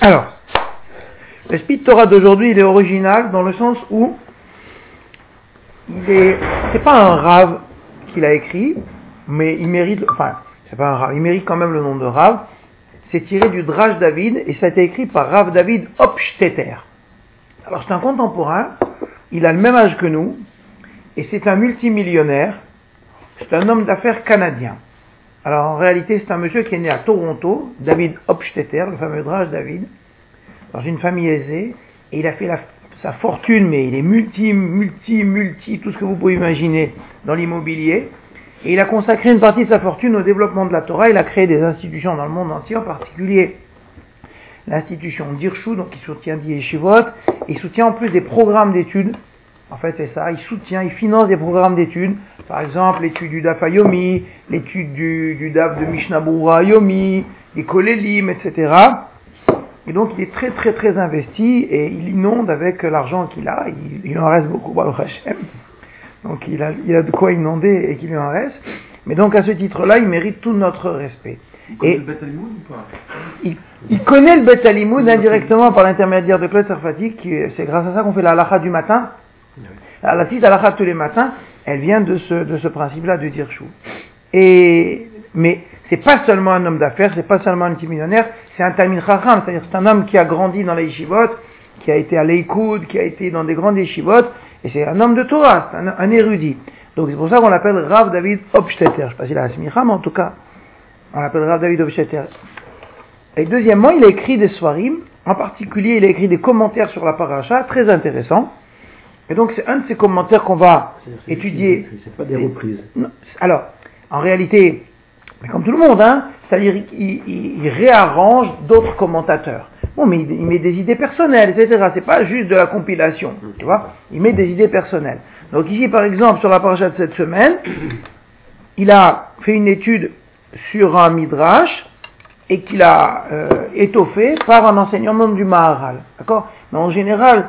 Alors, le Spit Torah d'aujourd'hui, il est original dans le sens où c'est pas un Rav qu'il a écrit, mais il mérite, c'est pas un Rav, il mérite quand même le nom de Rav. C'est tiré du Drach David et ça a été écrit par Rav David Hopstetter. Alors c'est un contemporain, il a le même âge que nous et c'est un multimillionnaire, c'est un homme d'affaires canadien. Alors en réalité c'est un monsieur qui est né à Toronto, David Hopstetter, le fameux Drach David, dans une famille aisée, et il a fait sa fortune, mais il est multi, tout ce que vous pouvez imaginer dans l'immobilier. Et il a consacré une partie de sa fortune au développement de la Torah. Il a créé des institutions dans le monde entier, en particulier l'institution d'Irshu, donc il soutient des yeshivot, et il soutient en plus des programmes d'études. En fait, c'est ça, il finance des programmes d'études. Par exemple, l'étude du Daf Yomi, l'étude du Daf de Mishnah Berurah Yomi, les Kolelim, etc. Et donc, il est très investi, et il inonde avec l'argent qu'il a. Il en reste beaucoup, Baruch Hashem. Donc il a de quoi inonder et qu'il lui en reste. Mais donc à ce titre-là, il mérite tout notre respect. Il connaît le Bet Alimoud ou pas? Il connaît le Bet Alimoud indirectement par l'intermédiaire de Claude Sarfati, c'est grâce à ça qu'on fait la halakha du matin. La petite halakha tous les matins, elle vient de ce principe-là de Dirshu. Mais c'est pas seulement un homme d'affaires, c'est pas seulement un multimillionnaire, c'est un Talmid Chacham, c'est-à-dire c'est un homme qui a grandi dans les yeshivot, qui a été à l'Eikoud, qui a été dans des grandes yeshivot, et c'est un homme de Torah, c'est un érudit. Donc c'est pour ça qu'on l'appelle Rav David Hopstetter. Je ne sais pas s'il a la smicha, mais en tout cas, on l'appelle Rav David Hopstetter. Et deuxièmement, il a écrit des Swarim, en particulier il a écrit des commentaires sur la paracha, très intéressants. Et donc c'est un de ces commentaires qu'on va étudier. C'est pas des reprises. Non, alors, en réalité, comme tout le monde, c'est-à-dire il réarrange d'autres commentateurs. Bon, mais il met des idées personnelles, etc. C'est pas juste de la compilation, tu vois. Il met des idées personnelles. Donc ici, par exemple, sur la paracha de cette semaine, il a fait une étude sur un midrash et qu'il a étoffé par un enseignement du Maharal. D'accord? Mais en général,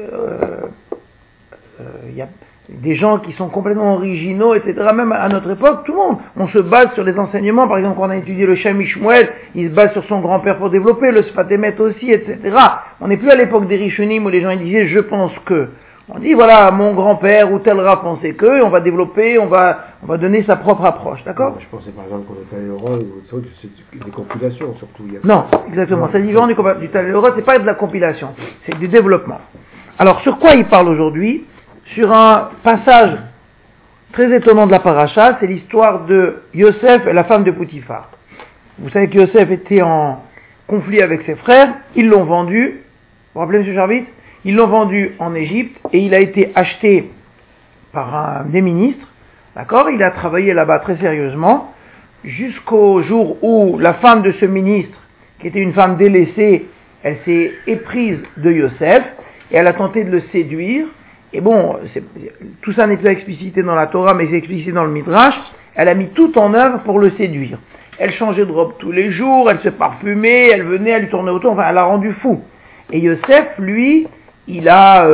il y a des gens qui sont complètement originaux, etc. Même à notre époque, tout le monde, on se base sur les enseignements. Par exemple, quand on a étudié le Shem Ishmuel, il se base sur son grand-père pour développer, le Sfat Emet aussi, etc. On n'est plus à l'époque des Rishonim où les gens ils disaient « je pense que ». On dit voilà, mon grand-père ou tel rat pensait que, et on va développer, on va donner sa propre approche, d'accord? Je pensais par exemple qu'on était à l'Euro, c'est des compilations surtout. Non, exactement, c'est différent du Talmud, c'est pas de la compilation, c'est du développement. Alors sur quoi il parle aujourd'hui? Sur un passage très étonnant de la paracha, c'est l'histoire de Yosef et la femme de Poutifar. Vous savez que Yosef était en conflit avec ses frères, ils l'ont vendu, vous vous rappelez M. Jarvis? Ils l'ont vendu en Égypte et il a été acheté par un des ministres, d'accord? Il a travaillé là-bas très sérieusement, jusqu'au jour où la femme de ce ministre, qui était une femme délaissée, elle s'est éprise de Yosef et elle a tenté de le séduire. Et bon, tout ça n'est pas explicité dans la Torah, mais c'est explicité dans le Midrash. Elle a mis tout en œuvre pour le séduire. Elle changeait de robe tous les jours, elle se parfumait, elle venait, elle lui tournait autour, enfin elle l'a rendu fou. Et Yosef, lui, il a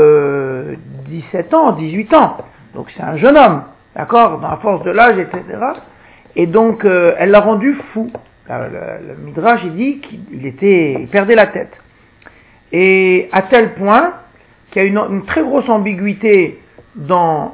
17 ans, 18 ans. Donc c'est un jeune homme, d'accord, dans la force de l'âge, etc. Et donc elle l'a rendu fou. Le Midrash, il dit il perdait la tête. Et à tel point qu'il y a une très grosse ambiguïté dans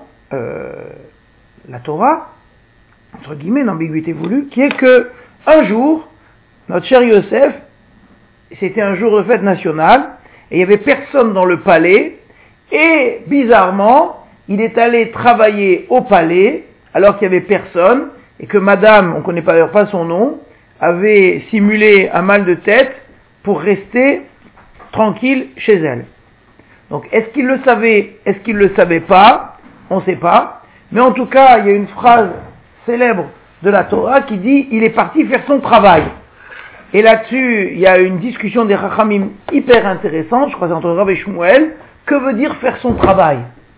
la Torah, entre guillemets, une ambiguïté voulue, qui est que un jour, notre cher Yosef, c'était un jour de fête nationale, et il n'y avait personne dans le palais, et bizarrement, il est allé travailler au palais, alors qu'il n'y avait personne, et que madame, on ne connaît d'ailleurs pas son nom, avait simulé un mal de tête pour rester tranquille chez elle. Donc, est-ce qu'il le savait, est-ce qu'il le savait pas? On ne sait pas. Mais en tout cas, il y a une phrase célèbre de la Torah qui dit, il est parti faire son travail. Et là-dessus, il y a une discussion des Chachamim hyper intéressante, je crois que c'est entre Rav et Shmuel. Que veut dire faire son travail?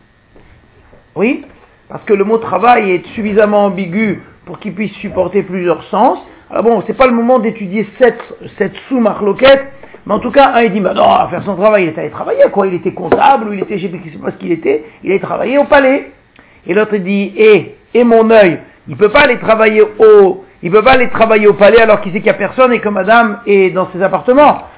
Oui? Parce que le mot travail est suffisamment ambigu pour qu'il puisse supporter plusieurs sens. Alors bon, c'est pas le moment d'étudier cette sous-marloquette, mais en tout cas, un il dit, bah non, à faire son travail, il est allé travailler, quoi. Il était comptable, ou il était, je sais pas ce qu'il était, il allait travailler au palais. Et l'autre il dit, et mon œil, il peut pas aller travailler au palais alors qu'il sait qu'il y a personne et que madame est dans ses appartements.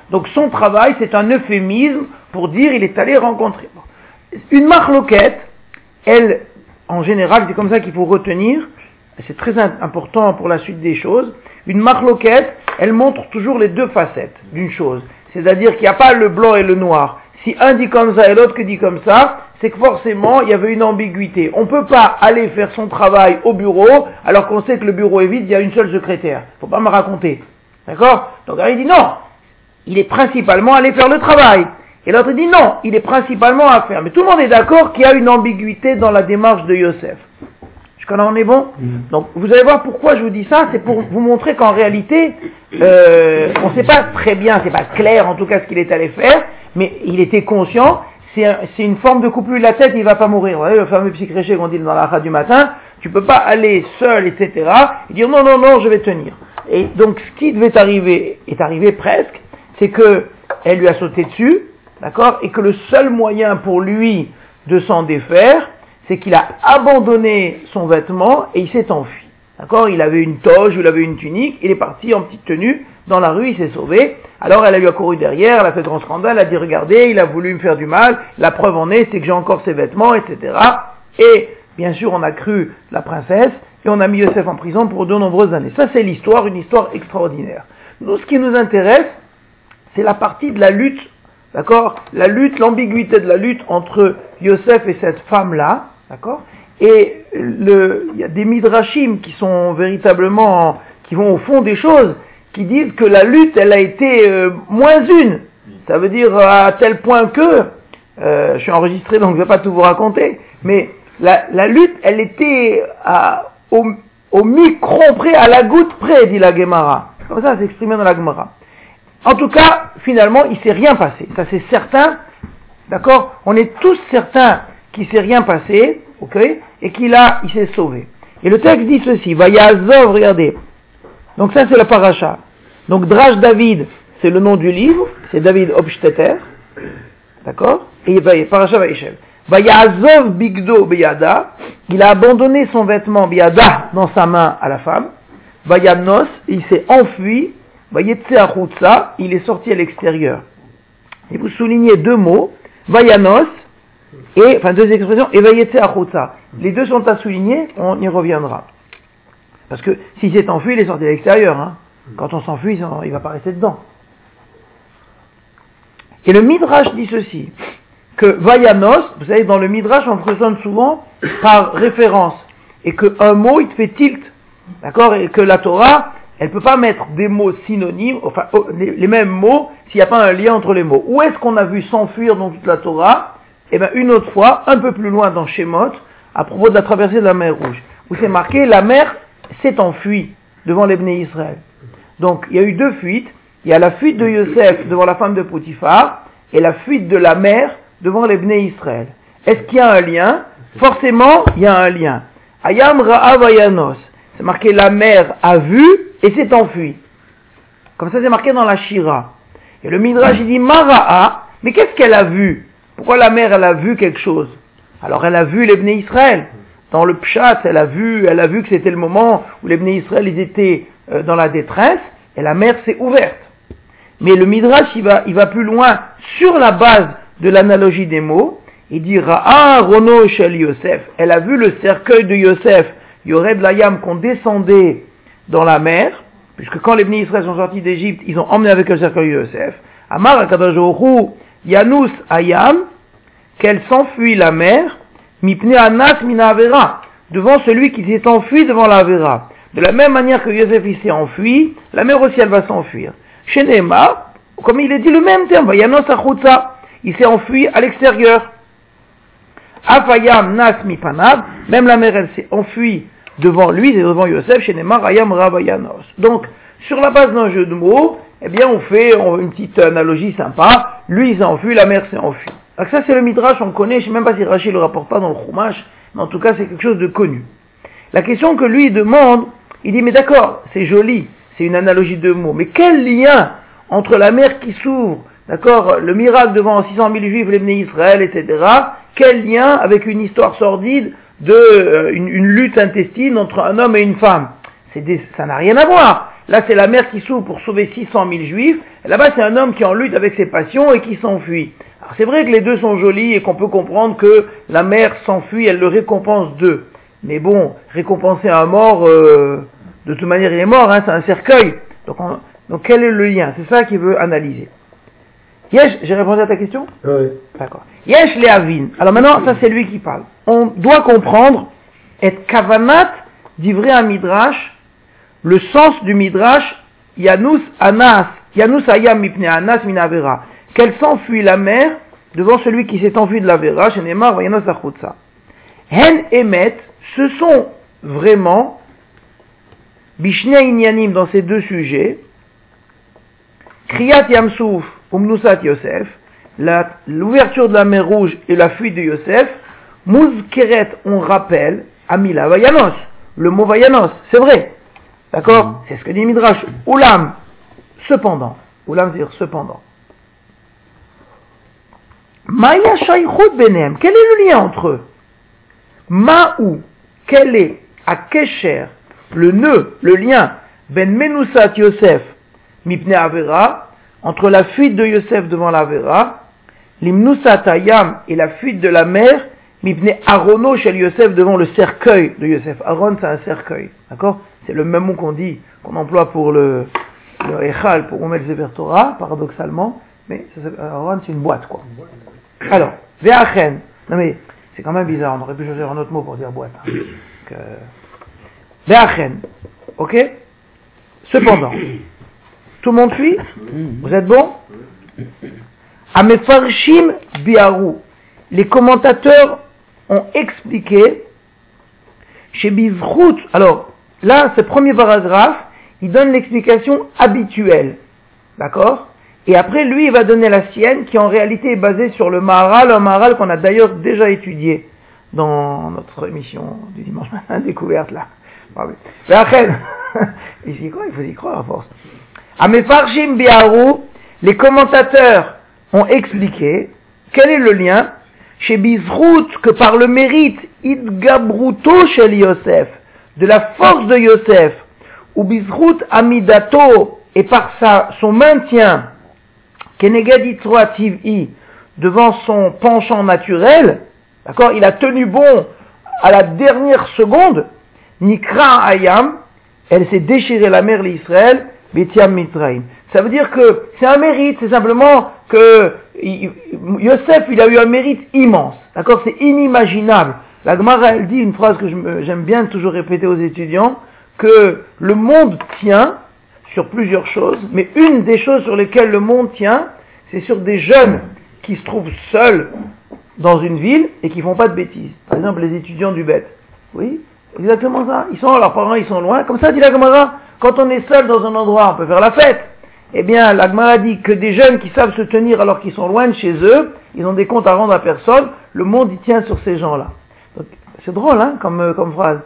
Donc son travail, c'est un euphémisme pour dire il est allé rencontrer. Une marloquette, elle, en général, c'est comme ça qu'il faut retenir, c'est très important pour la suite des choses, une marloquette, elle montre toujours les deux facettes d'une chose. C'est-à-dire qu'il n'y a pas le blanc et le noir. Si un dit comme ça et l'autre que dit comme ça, c'est que forcément, il y avait une ambiguïté. On ne peut pas aller faire son travail au bureau, alors qu'on sait que le bureau est vide, il y a une seule secrétaire. Faut pas me raconter. D'accord? Donc, il dit non. Il est principalement allé faire le travail. Et l'autre dit non. Il est principalement à faire. Mais tout le monde est d'accord qu'il y a une ambiguïté dans la démarche de Yosef. Jusqu'à là, on est bon? Donc, vous allez voir pourquoi je vous dis ça. C'est pour vous montrer qu'en réalité, on ne sait pas très bien, c'est pas clair en tout cas ce qu'il est allé faire, mais il était conscient. C'est une forme de coupure de la tête, il va pas mourir. Vous voyez, le fameux psychréché qu'on dit dans la radio du matin, tu peux pas aller seul, etc. et dire non, je vais tenir. Et donc, ce qui devait arriver, est arrivé presque, c'est que elle lui a sauté dessus, d'accord, et que le seul moyen pour lui de s'en défaire, c'est qu'il a abandonné son vêtement et il s'est enfui. D'accord, il avait une toge, il avait une tunique, il est parti en petite tenue, dans la rue, il s'est sauvé. Alors elle lui a couru derrière, elle a fait grand scandale, elle a dit regardez, il a voulu me faire du mal, la preuve en est, c'est que j'ai encore ses vêtements, etc. Et bien sûr, on a cru la princesse et on a mis Yosef en prison pour de nombreuses années. Ça, c'est l'histoire, une histoire extraordinaire. Nous, ce qui nous intéresse, c'est la partie de la lutte, d'accord, la lutte, l'ambiguïté de la lutte entre Yosef et cette femme-là, d'accord. Et il y a des midrashim qui sont véritablement, qui vont au fond des choses, qui disent que la lutte, elle a été moins une. Ça veut dire à tel point que, je suis enregistré donc je ne vais pas tout vous raconter, mais la lutte, elle était au micron près, à la goutte près, dit la Gemara. Comme ça, c'est exprimé dans la Gemara. En tout cas, finalement, il ne s'est rien passé. Ça, c'est certain. D'accord? On est tous certains qu'il ne s'est rien passé, ok? Et il s'est sauvé. Et le texte dit ceci, Vayazov, regardez. Donc ça, c'est la paracha. Donc, Drash David, c'est le nom du livre, c'est David Hofstetter. D'accord? Et paracha Vaïshev. Vayazov Bigdo Beyada, il a abandonné son vêtement Beyada dans sa main à la femme. Vayanos, il s'est enfui. Vayetse Achutza, il est sorti à l'extérieur. Et vous soulignez deux mots, Vayanos, deux expressions, et Vayetse Achutza. Les deux sont à souligner, on y reviendra. Parce que s'il s'est enfui, il est sorti à l'extérieur. Hein. Quand on s'enfuit, il va pas rester dedans. Et le Midrash dit ceci, que Vayanos, vous savez, dans le Midrash, on raisonne souvent par référence, et qu'un mot, il te fait tilt, d'accord, et que la Torah, elle peut pas mettre des mots synonymes, enfin, les mêmes mots, s'il n'y a pas un lien entre les mots. Où est-ce qu'on a vu s'enfuir dans toute la Torah? Eh bien, une autre fois, un peu plus loin dans Shemot, à propos de la traversée de la mer Rouge, où c'est marqué, la mer s'est enfuie devant les Bnei Israël. Donc, il y a eu deux fuites. Il y a la fuite de Yosef devant la femme de Potiphar, et la fuite de la mer devant les Bnei Israël. Est-ce qu'il y a un lien? Forcément, il y a un lien. Ayam Ra'a Vayanos. C'est marqué, la mer a vu et s'est enfuie. Comme ça, c'est marqué dans la Shira. Et le Midrash, il dit, Mara'a, mais qu'est-ce qu'elle a vu? Pourquoi la mer, elle a vu quelque chose? Alors, elle a vu les Bnei Israël. Dans le Pshat, elle a vu que c'était le moment où les Bnei Israël, ils étaient dans la détresse, et la mer s'est ouverte. Mais le Midrash, il va plus loin, sur la base de l'analogie des mots, il dit, Ra'a Rono Shel Yosef. Elle a vu le cercueil de Yosef, Yored Layam, qu'on descendait dans la mer, puisque quand les Bnei Israël sont sortis d'Égypte, ils ont emmené avec eux le cercueil de Yosef. Amar HaKadosh Baruch Hu, Yanus Ayam, qu'elle s'enfuit la mer, Mipne Anas Mina Avera, devant celui qui s'est enfui devant la Avera. De la même manière que Yosef il s'est enfui, la mer aussi elle va s'enfuir. Shenema, comme il est dit le même terme, Yanos Achutza, il s'est enfui à l'extérieur. Afayam Nas Mipanav, même la mer elle s'est enfuie devant lui, c'est devant Yosef, Shenema Rayam Ravayanos. Donc, sur la base d'un jeu de mots, eh bien on fait une petite analogie sympa, lui il s'est enfui, la mer s'est enfuie. Donc ça c'est le Midrash, on connaît, je sais même pas si Rachid le rapporte pas dans le Chumash, mais en tout cas c'est quelque chose de connu. La question que lui demande, il dit mais d'accord, c'est joli, c'est une analogie de mots, mais quel lien entre la mer qui s'ouvre, d'accord, le miracle devant 600 000 juifs, les Bnei Israël, etc., quel lien avec une histoire sordide de une lutte intestine entre un homme et une femme? Ça n'a rien à voir. là c'est la mer qui s'ouvre pour sauver 600 000 juifs, et là-bas c'est un homme qui est en lutte avec ses passions et qui s'enfuit. Alors c'est vrai que les deux sont jolis et qu'on peut comprendre que la mer s'enfuit, elle le récompense d'eux. Mais bon, récompenser un mort, de toute manière il est mort, hein, c'est un cercueil. Donc quel est le lien? C'est ça qu'il veut analyser. Yesh, j'ai répondu à ta question? Oui. D'accord. Yesh Lehavin. Alors maintenant, ça c'est lui qui parle. On doit comprendre, et kavanat d'ivrei un midrash, le sens du midrash, Yanus ayam mipne anas min avera. Qu'elle s'enfuit la mer devant celui qui s'est enfui de la vera, chez Neymar, vayanos achutza. Hen emet, ce sont vraiment, bishne inyanim dans ces deux sujets, kriyat yamsouf, umnusat Yosef, l'ouverture de la mer rouge et la fuite de Yosef, muzkeret, on rappelle, amila vayanos, le mot vayanos, c'est vrai. D'accord? C'est ce que dit Midrash. Oulam, cependant. Oulam veut dire cependant. Maya shaychut benem. Quel est le lien entre eux? Ma'ou, quel est, à Kesher, le nœud, le lien, ben menusat Yosef, mipne avera, entre la fuite de Yosef devant la avera, limnusat ayam et la fuite de la mer, mipne arono chez Yosef devant le cercueil de Yosef. Aaron, c'est un cercueil. D'accord? C'est le même mot qu'on emploie pour le Echal, pour Omer Sefer Torah, paradoxalement, mais Aaron, c'est une boîte, quoi. Alors, Ve'achen, non mais, c'est quand même bizarre, on aurait pu choisir un autre mot pour dire boîte. Hein. Ve'achen, ok? Cependant, tout le monde suit? Vous êtes bon? Amefarshim biaru, les commentateurs ont expliqué, chez Bizrout, alors, là, ce premier paragraphe, il donne l'explication habituelle. D'accord? Et après, lui, il va donner la sienne, qui en réalité est basée sur le Maharal, un Maharal qu'on a d'ailleurs déjà étudié dans notre émission du dimanche matin, découverte là. Mais après, ici quoi, il faut y croire à force. Amefarshim biaru, les commentateurs ont expliqué, quel est le lien, chez Bizrout, que par le mérite, Idgabruto shel Yosef, de la force de Yosef, ou Bizrout Amidato, et par son maintien, Keneged Yitzro Tiv'i, devant son penchant naturel, d'accord, il a tenu bon à la dernière seconde, Nikra Ayam, elle s'est déchirée la mer l'Israël, Betiam Mitraim. Ça veut dire que c'est un mérite, c'est simplement que Yosef, il a eu un mérite immense, d'accord, c'est inimaginable. La Gemara, elle dit une phrase que j'aime bien toujours répéter aux étudiants, que le monde tient sur plusieurs choses, mais une des choses sur lesquelles le monde tient, c'est sur des jeunes qui se trouvent seuls dans une ville et qui font pas de bêtises. Par exemple, les étudiants du BET. Oui, exactement ça. Leurs parents, ils sont loin. Comme ça, dit la Gemara, quand on est seul dans un endroit, on peut faire la fête. Eh bien, la Gemara dit que des jeunes qui savent se tenir alors qu'ils sont loin de chez eux, ils ont des comptes à rendre à personne, le monde y tient sur ces gens-là. Donc, c'est drôle, hein, comme phrase.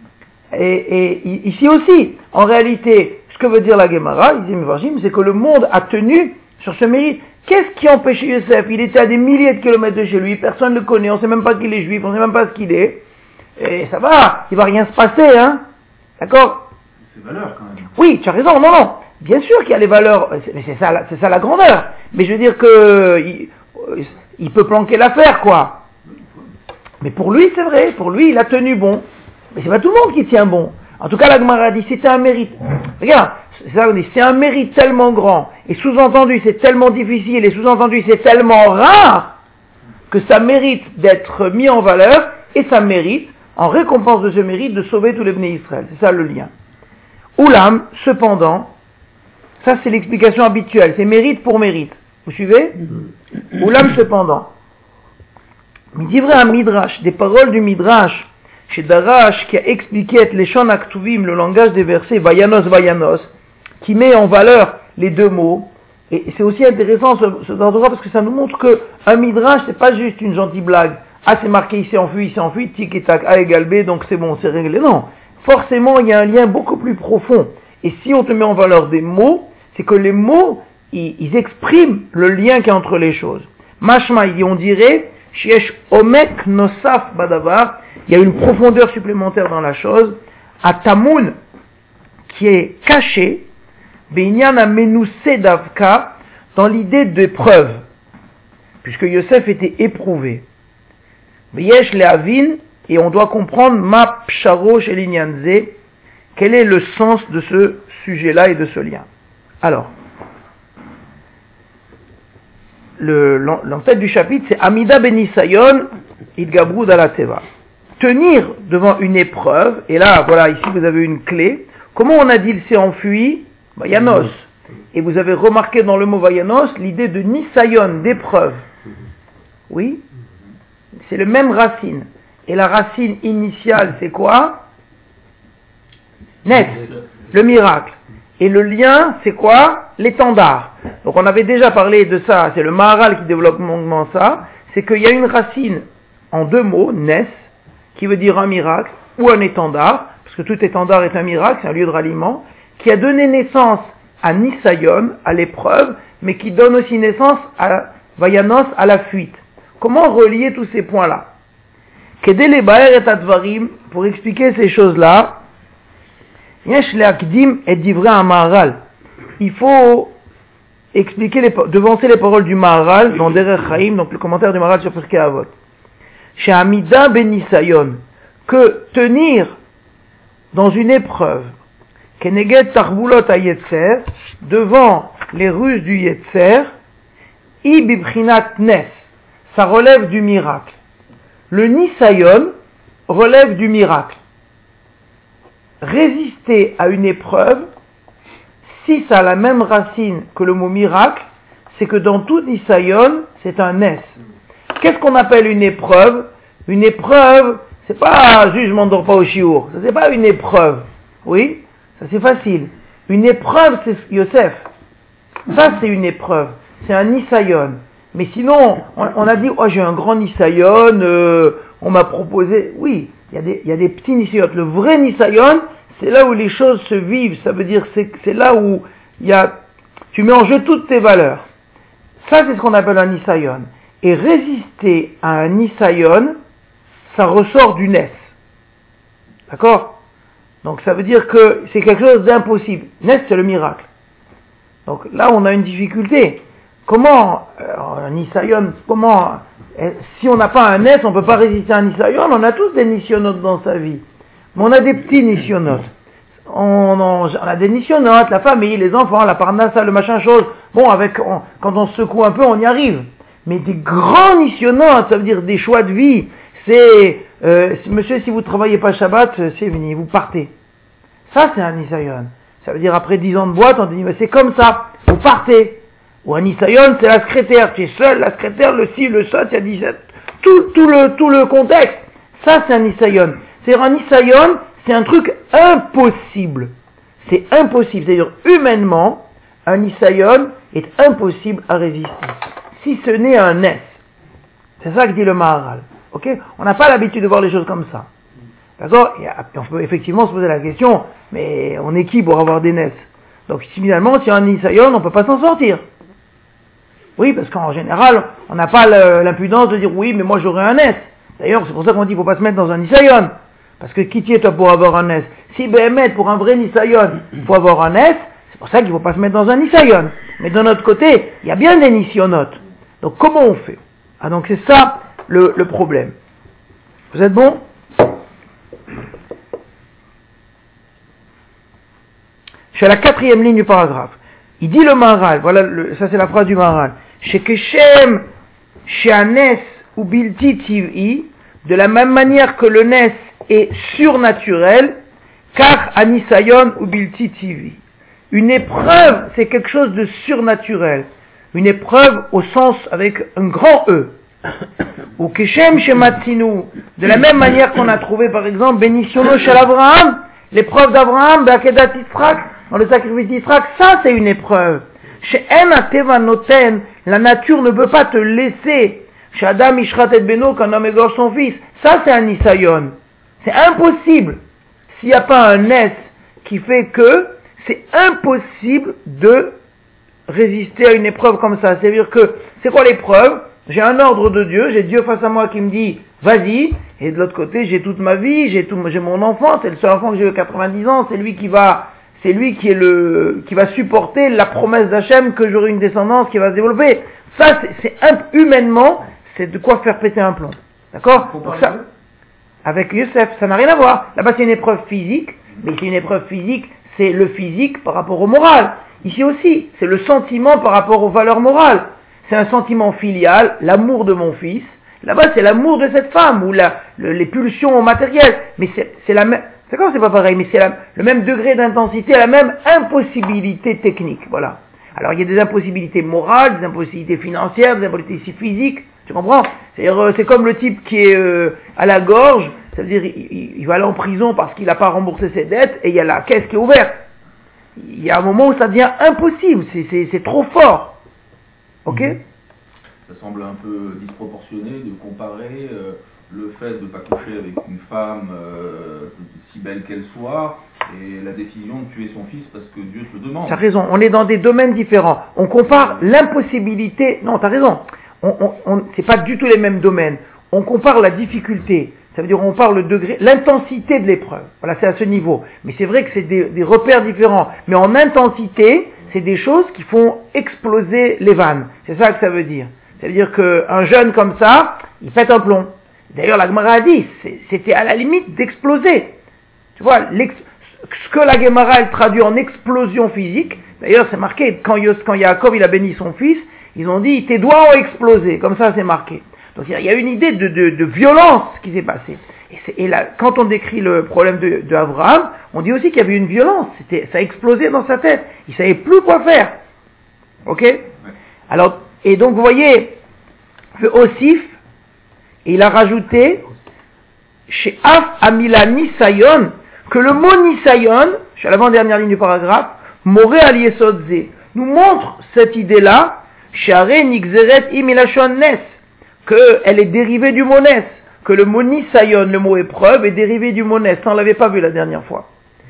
Et ici aussi, en réalité, ce que veut dire la Gemara, c'est que le monde a tenu sur ce mérite. Qu'est-ce qui empêchait Yosef? Il était à des milliers de kilomètres de chez lui, personne ne le connaît, on ne sait même pas qu'il est juif, on ne sait même pas ce qu'il est. Et ça va, il va rien se passer, hein. D'accord? C'est valeur quand même. Oui, tu as raison, non. Bien sûr qu'il y a les valeurs, mais c'est ça la grandeur. Mais je veux dire que il peut planquer l'affaire, quoi. Mais pour lui, c'est vrai, pour lui, il a tenu bon. Mais c'est pas tout le monde qui tient bon. En tout cas, la Gemara dit, c'était un mérite. Regarde, c'est ça qu'on dit, c'est un mérite tellement grand, et sous-entendu, c'est tellement difficile, et sous-entendu, c'est tellement rare, que ça mérite d'être mis en valeur, et ça mérite, en récompense de ce mérite, de sauver tous les Bnei Israël. C'est ça le lien. Oulam, cependant, ça c'est l'explication habituelle, c'est mérite pour mérite. Vous suivez? Oulam, cependant. Mais dit vrai un midrash, des paroles du midrash, chez Darash, qui a expliqué les Shon Aktuvim, le langage des versets, Vayanos, qui met en valeur les deux mots. Et c'est aussi intéressant ce endroit parce que ça nous montre que un midrash, c'est pas juste une gentille blague. Ah, c'est marqué, il s'est enfui, tic et tac, A égale B, donc c'est bon, c'est réglé. Non. Forcément, il y a un lien beaucoup plus profond. Et si on te met en valeur des mots, c'est que les mots, ils expriment le lien qu'il y a entre les choses. Mashma, on dirait, Shiesh Omek Nosaf Badavar, il y a une profondeur supplémentaire dans la chose, à Tamoun, qui est caché, Beinyan amenoussé davka, dans l'idée d'épreuve, puisque Yosef était éprouvé. Yesh lehavin, et on doit comprendre ma psharo shel inyan ze, quel est le sens de ce sujet-là et de ce lien. Alors, l'entête du chapitre, c'est Amida Benisayon Idgabru Dalateva. Tenir devant une épreuve, et là, voilà, ici vous avez une clé. Comment on a dit il s'est enfui? Vayanos. Et vous avez remarqué dans le mot Vayanos l'idée de Nisayon, d'épreuve. Oui? C'est le même racine. Et la racine initiale, c'est quoi? Nes, le miracle. Et le lien, c'est quoi? L'étendard. Donc on avait déjà parlé de ça, c'est le Maharal qui développe longuement ça, c'est qu'il y a une racine en deux mots, Nes, qui veut dire un miracle, ou un étendard, parce que tout étendard est un miracle, c'est un lieu de ralliement, qui a donné naissance à Nisayon, à l'épreuve, mais qui donne aussi naissance à Vayanos, à la fuite. Comment relier tous ces points-là? Kedele Baer et Advarim, pour expliquer ces choses-là, Yesh leakdim et divrei Maharal. Il faut expliquer, devancer les paroles du Maharal dans Derech Chaim, donc le commentaire du Maharal sur Pirkei Avot. Chez Amida Benisayon, que tenir dans une épreuve, Keneged Tarbulot Yetzer, devant les ruses du Yetzer, I Bibchinat Nes, ça relève du miracle. Le Nisayon relève du miracle. Résister à une épreuve, si ça a la même racine que le mot miracle, c'est que dans tout Nisayon, c'est un Nes. Qu'est-ce qu'on appelle une épreuve? Une épreuve, c'est pas juste je m'endors pas au chiour. Ça c'est pas une épreuve. Oui? Ça c'est facile. Une épreuve, c'est Yosef. Ça c'est une épreuve. C'est un Nisayon. Mais sinon, on a dit, oh j'ai un grand Nisayon, on m'a proposé, oui, il y a des petits Nisayon. Le vrai Nisayon, c'est là où les choses se vivent. Ça veut dire, c'est là où tu mets en jeu toutes tes valeurs. Ça, c'est ce qu'on appelle un Nisayon. Et résister à un Nisayon, ça ressort du Nes. D'accord? Donc ça veut dire que c'est quelque chose d'impossible. Nes, c'est le miracle. Donc là, on a une difficulté. Comment, un Nisayon, si on n'a pas un Nes, on ne peut pas résister à un Nisayon, on a tous des Nisyonotes dans sa vie. Mais on a des petits Nisyonotes. On a des Nisyonotes, la famille, les enfants, la parnassa, le machin chose. Bon, quand on se secoue un peu, on y arrive. Mais des grands Nisyonotes, ça veut dire des choix de vie. C'est, monsieur, si vous ne travaillez pas Shabbat, c'est fini, vous partez. Ça, c'est un Nisayon. Ça veut dire, après 10 ans de boîte, on dit, mais c'est comme ça, vous partez. Ou un Nisayon, c'est la secrétaire. Tu es seul, la secrétaire, le ci, le ça, tu as 17. Tout le contexte. Ça, c'est un Nisayon. C'est-à-dire, un Nisayon, c'est un truc impossible. C'est impossible. C'est-à-dire, humainement, un Nisayon est impossible à résister. Si ce n'est un Nes. C'est ça que dit le Maharal. Ok? On n'a pas l'habitude de voir les choses comme ça. D'accord? On peut effectivement se poser la question, mais on est qui pour avoir des Nes? Donc, finalement, si y a un Nisayon, on ne peut pas s'en sortir. Oui, parce qu'en général, on n'a pas l'impudence de dire oui, mais moi j'aurai un Nes. D'ailleurs, c'est pour ça qu'on dit qu'il ne faut pas se mettre dans un Nisayon. Parce que qui t'es toi pour avoir un Nes? Si Béhémet, pour un vrai Nisayon, il faut avoir un Nes, c'est pour ça qu'il ne faut pas se mettre dans un Nisayon. Mais de notre côté, il y a bien des Nisyonotes. Donc comment on fait? Ah, donc c'est ça le problème. Vous êtes bon? Je suis à la 4e ligne du paragraphe. Il dit le Maharal, voilà, ça c'est la phrase du Maharal. Chez Keshem, chez Anes ou Bilti Tiv'i, de la même manière que le Nes est surnaturel, car Anisayon ou Bilti Tiv'i. Une épreuve, c'est quelque chose de surnaturel. Une épreuve au sens avec un grand E. Ou Keshem chez Matsinu, de la même manière qu'on a trouvé par exemple Benisyono chez Abraham, l'épreuve d'Abraham, Be'akedat Yitzhak, dans le sacrifice d'Israël, ça c'est une épreuve. Chez En Ateva Noten, la nature ne peut pas te laisser. Chez Adam Ishrat et Beno, quand un homme égorge son fils, ça c'est un Nisayon. C'est impossible. S'il n'y a pas un Nes qui fait que c'est impossible de résister à une épreuve comme ça. C'est-à-dire que, c'est quoi l'épreuve? J'ai un ordre de Dieu, j'ai Dieu face à moi qui me dit, vas-y, et de l'autre côté, j'ai toute ma vie, j'ai mon enfant, c'est le seul enfant que j'ai eu 90 ans, c'est lui qui va c'est lui qui va supporter la promesse d'Hachem que j'aurai une descendance qui va se développer. Ça, humainement, c'est de quoi faire péter un plomb. D'accord? Donc ça, avec Youssef, ça n'a rien à voir. Là-bas, c'est une épreuve physique, mais c'est une épreuve physique, c'est le physique par rapport au moral. Ici aussi, c'est le sentiment par rapport aux valeurs morales. C'est un sentiment filial, l'amour de mon fils. Là-bas, c'est l'amour de cette femme, ou les pulsions matérielles. Mais c'est la même, d'accord, c'est pas pareil, mais c'est le même degré d'intensité, la même impossibilité technique, voilà. Alors, il y a des impossibilités morales, des impossibilités financières, des impossibilités physiques, tu comprends? C'est-à-dire, c'est comme le type qui est à la gorge, ça veut dire, il va aller en prison parce qu'il n'a pas remboursé ses dettes, et il y a la caisse qui est ouverte. Il y a un moment où ça devient impossible, c'est trop fort. Ok? Ça semble un peu disproportionné de comparer le fait de ne pas coucher avec une femme si belle qu'elle soit et la décision de tuer son fils parce que Dieu te le demande. T'as raison, on est dans des domaines différents. On compare l'impossibilité... Non, t'as raison. C'est pas du tout les mêmes domaines. On compare la difficulté. Ça veut dire on parle le degré, l'intensité de l'épreuve. Voilà, c'est à ce niveau. Mais c'est vrai que c'est des repères différents. Mais en intensité, c'est des choses qui font exploser les vannes. C'est ça que ça veut dire. Ça veut dire qu'un jeune comme ça, il pète un plomb. D'ailleurs, la Gemara a dit, c'était à la limite d'exploser. Tu vois, ce que la Gemara elle traduit en explosion physique, d'ailleurs c'est marqué, quand Yaakov il a béni son fils, ils ont dit, tes doigts ont explosé. Comme ça, c'est marqué. Donc il y a une idée de violence qui s'est passée. Et là, quand on décrit le problème de Abraham, on dit aussi qu'il y avait une violence. Ça a explosé dans sa tête. Il savait plus quoi faire. Ok? Alors, et donc vous voyez, le Osif, il a rajouté, chez Af Amila Nisayon, que le mot Nisayon, je suis à l'avant-dernière ligne du paragraphe, Moré al Yesodze, nous montre cette idée-là, Share Nixeret Imilashon Nes, qu'elle est dérivée du mot Nes, que le mot Nisayon, le mot épreuve, est dérivé du mot Nes. Ça, on l'avait pas vu la dernière fois.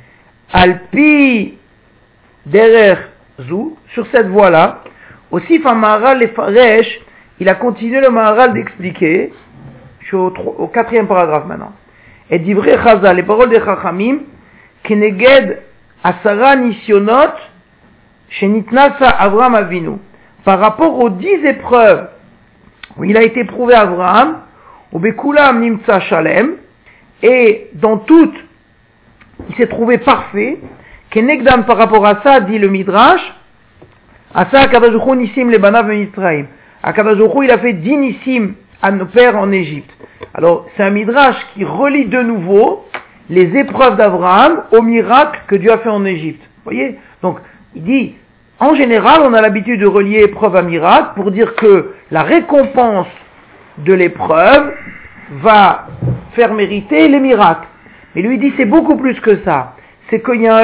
Alpi Derer Zou, sur cette voie-là, aussi Maharal et Faresh, il a continué le Maharal d'expliquer, je suis au quatrième paragraphe maintenant, et d'Ivrei Chazal, les paroles des Chachamim, Keneged Asara Nisionot, Shenitnasa Avraham Avinu, par rapport aux 10 épreuves où il a été prouvé Avraham, au Bekulam Nimtsa Shalem, et dans toutes, il s'est trouvé parfait, Kenegdam par rapport à ça, dit le Midrash, Asa Akadosh Baruch Hu Nissim les Banav Mitzrayim. Akadosh Baruch Hu, il a fait 10 Nissim à nos pères en Égypte. Alors, c'est un Midrash qui relie de nouveau les épreuves d'Abraham au miracle que Dieu a fait en Égypte. Vous voyez? Donc, il dit, en général, on a l'habitude de relier épreuve à miracle pour dire que la récompense de l'épreuve va faire mériter les miracles. Mais lui dit, c'est beaucoup plus que ça. C'est qu'il y a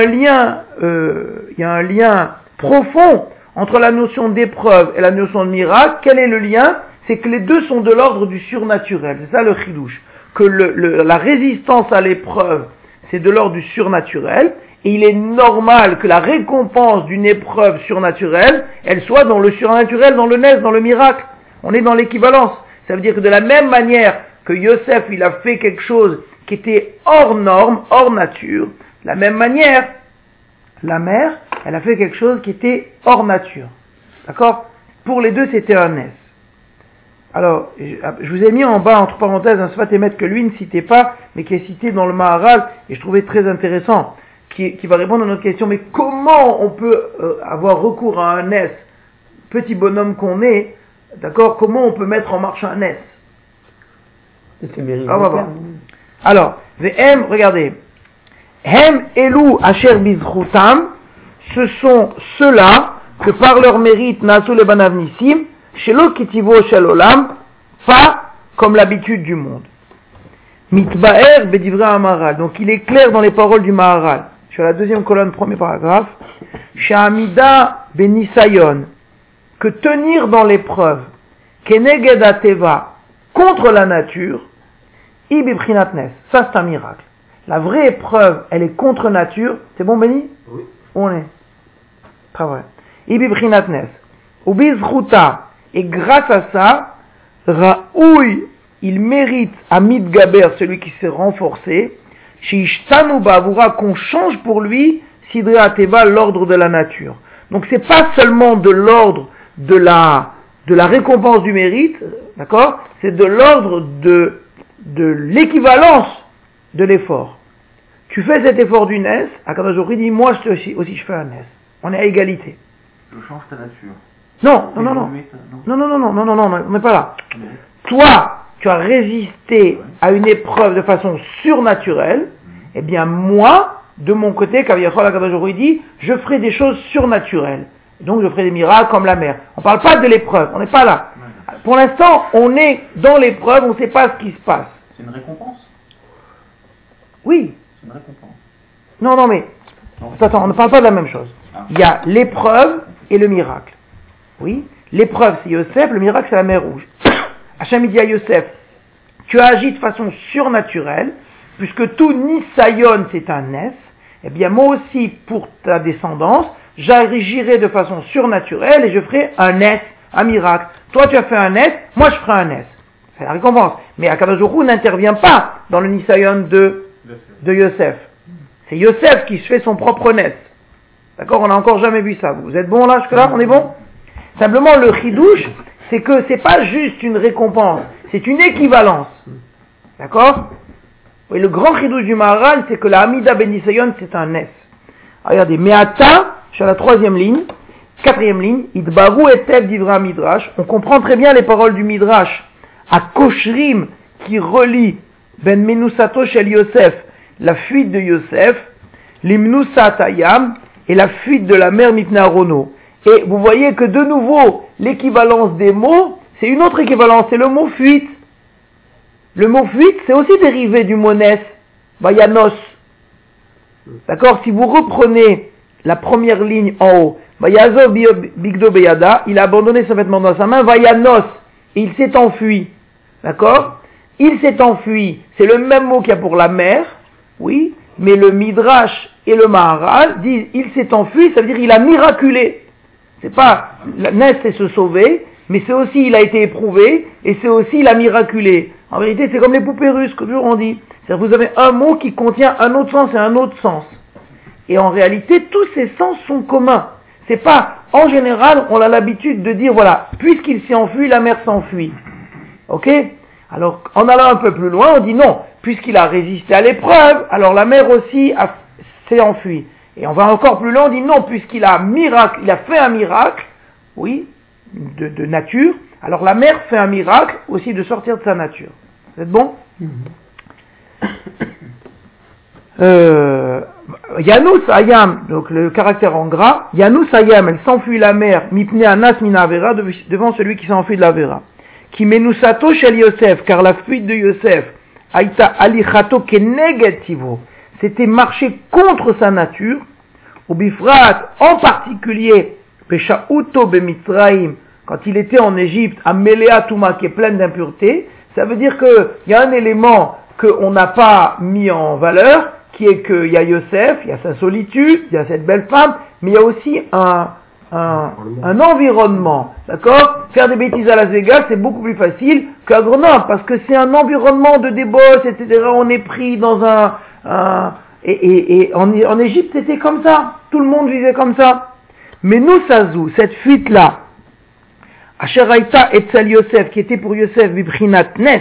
un lien profond entre la notion d'épreuve et la notion de miracle. Quel est le lien? C'est que les deux sont de l'ordre du surnaturel. C'est ça le chidouche. Que la résistance à l'épreuve, c'est de l'ordre du surnaturel. Et il est normal que la récompense d'une épreuve surnaturelle, elle soit dans le surnaturel, dans le nes, dans le miracle. On est dans l'équivalence. Ça veut dire que de la même manière que Yosef, il a fait quelque chose qui était hors norme, hors nature, de la même manière, la mère, elle a fait quelque chose qui était hors nature. D'accord? Pour les deux, c'était un nes. Alors, je vous ai mis en bas, entre parenthèses, un Sfat Emet que lui ne citait pas, mais qui est cité dans le Maharal, et je trouvais très intéressant, qui va répondre à notre question, mais comment on peut avoir recours à un nes, petit bonhomme qu'on est, d'accord? Comment on peut mettre en marche un nes? On va voir. Alors, VM, regardez. Hem Elou Asher Bizrutam, ce sont ceux-là que par leur mérite Nasu le Banav Nissim, Shelo Kitivo Shel Olam, pas comme l'habitude du monde. Mitbaer Bedivre Amaral, donc il est clair dans les paroles du Maharal. Je suis à la deuxième colonne, premier paragraphe. Shamida Benisayon, que tenir dans l'épreuve, Keneged Ateva, contre la nature, Ibibrinatnes, ça c'est un miracle. La vraie épreuve, elle est contre nature. C'est bon, Béni? Oui. On est. Très vrai. Ibibrinatnes. Ubizruta. Et grâce à ça, Raoui, il mérite à Midgaber, celui qui s'est renforcé, chez Ishtanu Bavura, qu'on change pour lui Sidre Ateva, l'ordre de la nature. Donc c'est pas seulement de l'ordre de la récompense du mérite, d'accord? C'est de l'ordre de l'équivalence de l'effort. Tu fais cet effort du Nes, Akadosh Baruch Hu dit, moi aussi je fais un Nes. On est à égalité. Je change ta nature. Non, on n'est pas là. Toi, tu as résisté à une épreuve de façon surnaturelle, eh bien moi, de mon côté, Kaviyachol Akadosh Baruch Hu dit, je ferai des choses surnaturelles. Donc je ferai des miracles comme la mer. On ne parle pas de l'épreuve, on n'est pas là. Pour l'instant, on est dans l'épreuve, on ne sait pas ce qui se passe. C'est une récompense? Oui. C'est une récompense. Non, mais attends, on ne parle pas de la même chose. Il y a l'épreuve et le miracle. Oui, l'épreuve c'est Yosef, le miracle c'est la mer Rouge. Hachem dit à Yosef, tu as agi de façon surnaturelle, puisque tout Nisayon c'est un Nes, eh bien moi aussi pour ta descendance, j'agirai de façon surnaturelle et je ferai un Nes, un miracle. Toi tu as fait un Nes, moi je ferai un Nes. C'est la récompense. Mais Akadosh Baruch Hu n'intervient pas dans le Nisayon de Yosef. C'est Yosef qui fait son propre Nes. D'accord, on n'a encore jamais vu ça. Vous êtes bon là, jusque-là, on est bon? Simplement, le chidouche, c'est que c'est pas juste une récompense, c'est une équivalence. D'accord? Oui, le grand chidouche du Maharal, c'est que la Hamida Ben Nisayon, c'est un Nes. Regardez, Me'ata, sur la 3e ligne, 4e ligne, Idbaru etev divra Midrash, on comprend très bien les paroles du Midrash, à Koshrim, qui relie Ben Menusato Shel Yosef, la fuite de Yosef, l'Imnusat Hayam, et la fuite de la mer Mipnarono. Et vous voyez que de nouveau, l'équivalence des mots, c'est une autre équivalence, c'est le mot fuite. Le mot fuite, c'est aussi dérivé du mot nes, Vayanos. D'accord? Si vous reprenez la première ligne en haut, Vayazo Bigdo Beyada, il a abandonné ses vêtements dans sa main, Vayanos, et il s'est enfui. D'accord? Il s'est enfui, c'est le même mot qu'il y a pour la mer, oui, mais le Midrash et le Maharal disent il s'est enfui, ça veut dire il a miraculé. C'est pas, la Nes c'est se sauver, mais c'est aussi il a été éprouvé, et c'est aussi il a miraculé. En vérité, c'est comme les poupées russes, que toujours on dit. C'est-à-dire que vous avez un mot qui contient un autre sens et un autre sens. Et en réalité, tous ces sens sont communs. C'est pas, en général, on a l'habitude de dire, voilà, puisqu'il s'est enfui, la mer s'enfuit. Ok? Alors, en allant un peu plus loin, on dit non, puisqu'il a résisté à l'épreuve, alors la mer aussi s'est enfuie. Et on va encore plus loin, on dit non, puisqu'il a fait un miracle, oui, de nature, alors la mer fait un miracle aussi de sortir de sa nature. Vous êtes bon? Yanous Ayam, donc le caractère en gras, Yanous Ayam, elle s'enfuit la mer, mipne anas mina avera, devant celui qui s'enfuit de la vera. Qui menusato shel Yosef, car la fuite de Yosef, aïta alichato kenegativo, c'était marcher contre sa nature, ou bifrat, en particulier, peshauto bemitraim, quand il était en Égypte, à Melea Touma, qui est pleine d'impureté, ça veut dire qu'il y a un élément qu'on n'a pas mis en valeur, qui est qu'il y a Yosef, il y a sa solitude, il y a cette belle femme, mais il y a aussi un environnement, d'accord? Faire des bêtises à Las Vegas, c'est beaucoup plus facile qu'à Grenoble, parce que c'est un environnement de débauche, etc. On est pris dans et en Égypte, c'était comme ça. Tout le monde vivait comme ça. Mais nous, Sazou, cette fuite-là, Asheraïta Etzel Yosef, qui était pour Yosef Vibrinat Nes,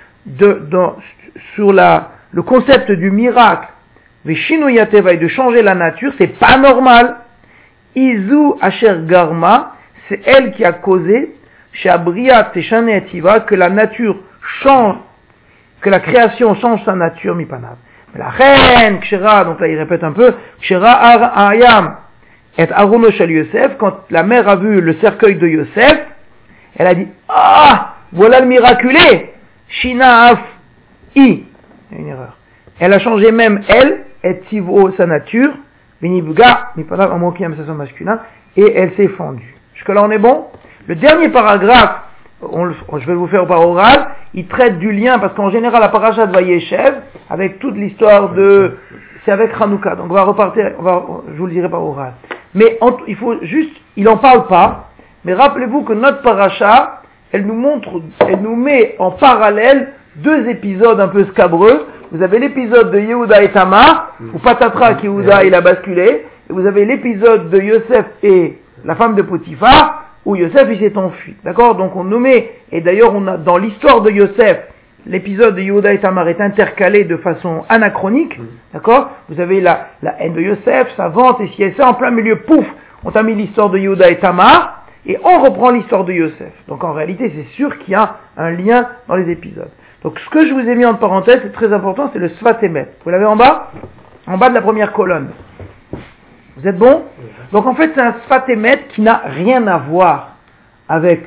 sur le concept du miracle, Veshinu Yateva, et de changer la nature, c'est pas normal. Izu Asher Garma, c'est elle qui a causé, chez Abriat Teshane Etiva, que la nature change, que la création change sa nature, Mipanav. Mais la reine, Kshera, donc là il répète un peu, Kshera Ayam, et Arono Shel Yosef, quand la mère a vu le cercueil de Yosef, elle a dit, ah, voilà le miraculé, Shina Af I, une erreur. Elle a changé même elle, et Tivo, sa nature, Benibga, Mipanav, en manquant un masculin, et elle s'est fendue. Jusque-là on est bon? Le dernier paragraphe, je vais vous faire par oral, il traite du lien, parce qu'en général la paracha de Vayeshev, avec toute l'histoire c'est avec Hanouka, donc on va repartir, je vous le dirai par oral. Mais il en parle pas, mais rappelez-vous que notre paracha, elle nous met en parallèle deux épisodes un peu scabreux, vous avez l'épisode de Yehuda et Tamar, où patatras Yehuda il a basculé, et vous avez l'épisode de Yosef et la femme de Potiphar, où Yosef il s'est enfui. D'accord? Donc on nommait, et d'ailleurs on a dans l'histoire de Yosef, l'épisode de Yehuda et Tamar est intercalé de façon anachronique. D'accord? Vous avez la haine de Yosef, sa vente, et si et ça, en plein milieu, pouf, on t'a mis l'histoire de Yehuda et Tamar, et on reprend l'histoire de Yosef. Donc en réalité, c'est sûr qu'il y a un lien dans les épisodes. Donc ce que je vous ai mis en parenthèse, c'est très important, c'est le Sfat Emet. Vous l'avez en bas de la première colonne. Vous êtes bon? Donc en fait, c'est un Sfat Emet qui n'a rien à voir avec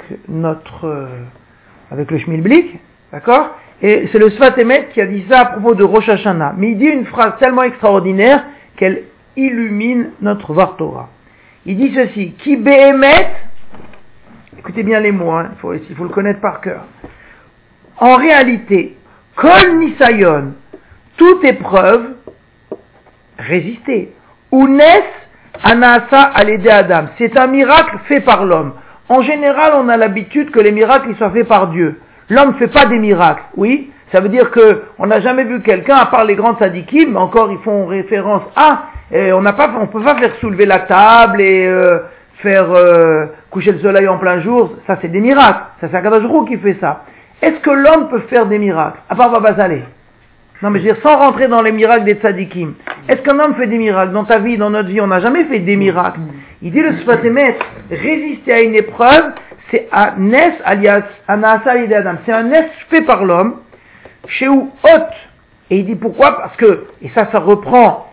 avec le Shmilblik, d'accord? Et c'est le Sfat Emet qui a dit ça à propos de Rosh Hashanah. Mais il dit une phrase tellement extraordinaire qu'elle illumine notre Var Torah. Il dit ceci, Ki be'emet, écoutez bien les mots, il faut le connaître par cœur. En réalité, Kol Nisayon, toute épreuve, résister. Unes Anasa Alédé Adam. C'est un miracle fait par l'homme. En général, on a l'habitude que les miracles soient faits par Dieu. L'homme ne fait pas des miracles, oui. Ça veut dire que on n'a jamais vu quelqu'un, à part les grands tzadikim, mais encore ils font référence à, on peut pas faire soulever la table et faire coucher le soleil en plein jour. Ça c'est des miracles. Ça c'est Akadosh Baruch Hu qui fait ça. Est-ce que l'homme peut faire des miracles? À part Baba Saleh. Non mais je veux dire, sans rentrer dans les miracles des tzadikim. Est-ce qu'un homme fait des miracles? Dans ta vie, dans notre vie, on n'a jamais fait des miracles. Il dit le Sfat Emet, résister à une épreuve, c'est un nes alias Anasa Alidé Adam. C'est un nes fait par l'homme, chez où hôte. Et il dit pourquoi? Parce que, et ça reprend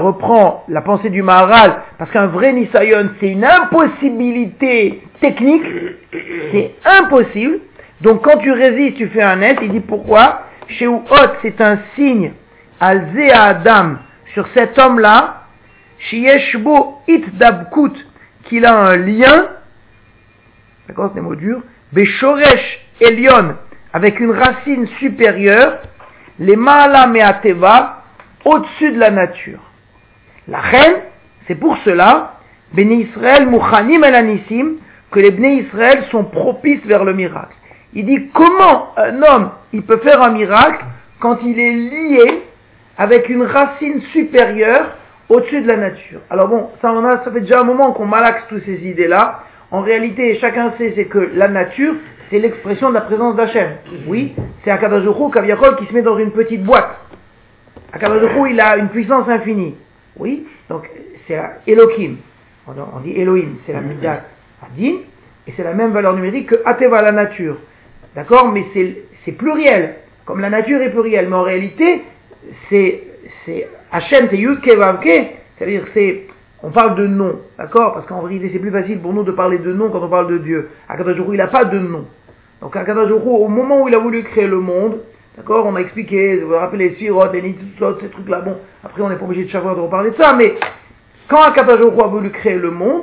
la pensée du Maharal, parce qu'un vrai Nisayon, c'est une impossibilité technique, c'est impossible. Donc quand tu résistes, tu fais un nes, il dit pourquoi? Chez où hôte, c'est un signe, al-Zé Adam, sur cet homme-là, Shieshbo it dabkut, qu'il a un lien, d'accord, c'est des mots durs, Beshoresh Elion, avec une racine supérieure, les Maala Meateva, au-dessus de la nature. La reine, c'est pour cela, Bnei Israël Mouchanim El Anissim, que les Bnei Israël sont propices vers le miracle. Il dit comment un homme, il peut faire un miracle quand il est lié avec une racine supérieure au-dessus de la nature. Alors bon, ça fait déjà un moment qu'on malaxe toutes ces idées-là. En réalité, chacun sait, c'est que la nature, c'est l'expression de la présence d'Hachem. Oui, c'est Akadosh Baruch Hu, Kaviachol, qui se met dans une petite boîte. Akadosh Baruch Hu, il a une puissance infinie. Oui, donc c'est Elohim. On dit Elohim, c'est la Midat Adin, et c'est la même valeur numérique que Ateva, la nature. D'accord? Mais c'est pluriel, comme la nature est plurielle. Mais en réalité, c'est Hachem, c'est Yud Ke Vav Ke, c'est-à-dire on parle de nom, d'accord? Parce qu'en réalité, c'est plus facile pour nous de parler de nom quand on parle de Dieu. Akadosh Baruch Hu, il n'a pas de nom. Donc Akadosh Baruch Hu, au moment où il a voulu créer le monde, d'accord, on a expliqué, vous vous rappelez les Sphirot, les Nitzutzot, ces trucs-là, bon, après on n'est pas obligé de chaque fois de reparler de ça, mais quand Akadosh Baruch Hu a voulu créer le monde,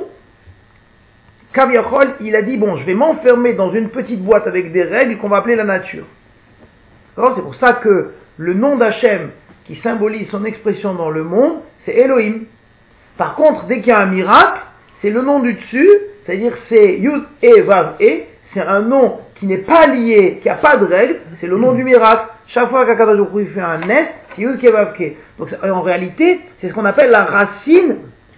Kaviachol, il a dit, bon, je vais m'enfermer dans une petite boîte avec des règles qu'on va appeler la nature. D'accord? C'est pour ça que le nom d'Hachem, qui symbolise son expression dans le monde, c'est Elohim. Par contre, dès qu'il y a un miracle, c'est le nom du dessus, c'est-à-dire c'est Yud E Vav E, c'est un nom qui n'est pas lié, qui n'a pas de règle, c'est le nom du miracle. Chaque fois qu'Akadosh Baruch Hu fait un nes, c'est Yud Ke Vav Ke. Donc en réalité, c'est ce qu'on appelle la racine,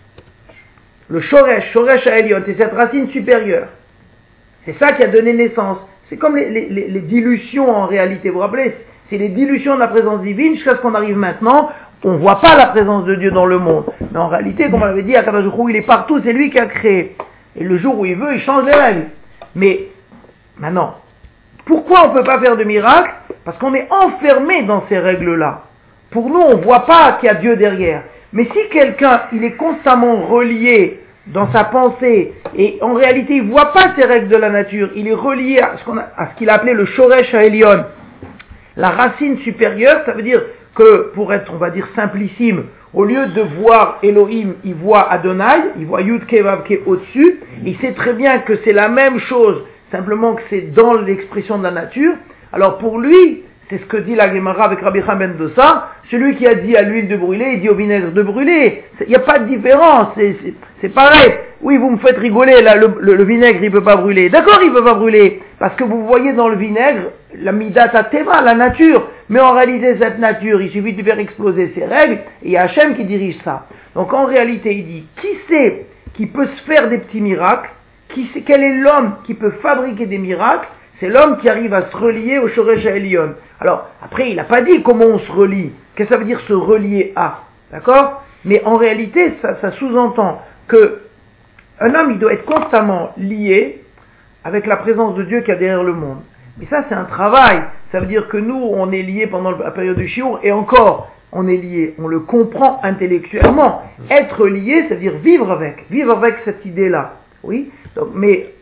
le Shoresh Ha'elyon, c'est cette racine supérieure. C'est ça qui a donné naissance. C'est comme les dilutions en réalité, vous vous rappelez, c'est les dilutions de la présence divine jusqu'à ce qu'on arrive maintenant. On ne voit pas la présence de Dieu dans le monde. Mais en réalité, comme on l'avait dit, Akadosh Baruch Hu, il est partout, c'est lui qui a créé. Et le jour où il veut, il change les règles. Mais, maintenant, pourquoi on ne peut pas faire de miracle? Parce qu'on est enfermé dans ces règles-là. Pour nous, on ne voit pas qu'il y a Dieu derrière. Mais si quelqu'un, il est constamment relié dans sa pensée, et en réalité, il ne voit pas ces règles de la nature, il est relié à ce qu'il a appelé le Shoresh Ha'elyon, la racine supérieure, ça veut dire que, pour être, on va dire, simplissime, au lieu de voir Elohim, il voit Adonai, il voit Yud Ke Vav Ke au-dessus, il sait très bien que c'est la même chose, simplement que c'est dans l'expression de la nature. Alors pour lui, c'est ce que dit la Gemara avec Rabbi Chaim ben Dosa, celui qui a dit à l'huile de brûler, il dit au vinaigre de brûler. Il n'y a pas de différence, c'est pareil. Oui, vous me faites rigoler, là, le vinaigre, il peut pas brûler. D'accord, il peut pas brûler, parce que vous voyez dans le vinaigre, la Midat Teva, la nature. Mais en réalité, cette nature, il suffit de faire exploser ses règles, et il y a Hachem qui dirige ça. Donc en réalité, il dit, qui c'est qui peut se faire des petits miracles? Quel est l'homme qui peut fabriquer des miracles? C'est l'homme qui arrive à se relier au Shoresh Elion. Alors, après, il n'a pas dit comment on se relie. Qu'est-ce que ça veut dire se relier à? D'accord? Mais en réalité, ça sous-entend que un homme, il doit être constamment lié avec la présence de Dieu qu'il y a derrière le monde. Mais ça, c'est un travail. Ça veut dire que nous, on est liés pendant la période du Shiur, et encore, on est lié, on le comprend intellectuellement. Être lié, c'est-à-dire vivre avec cette idée-là. Oui. Donc, mais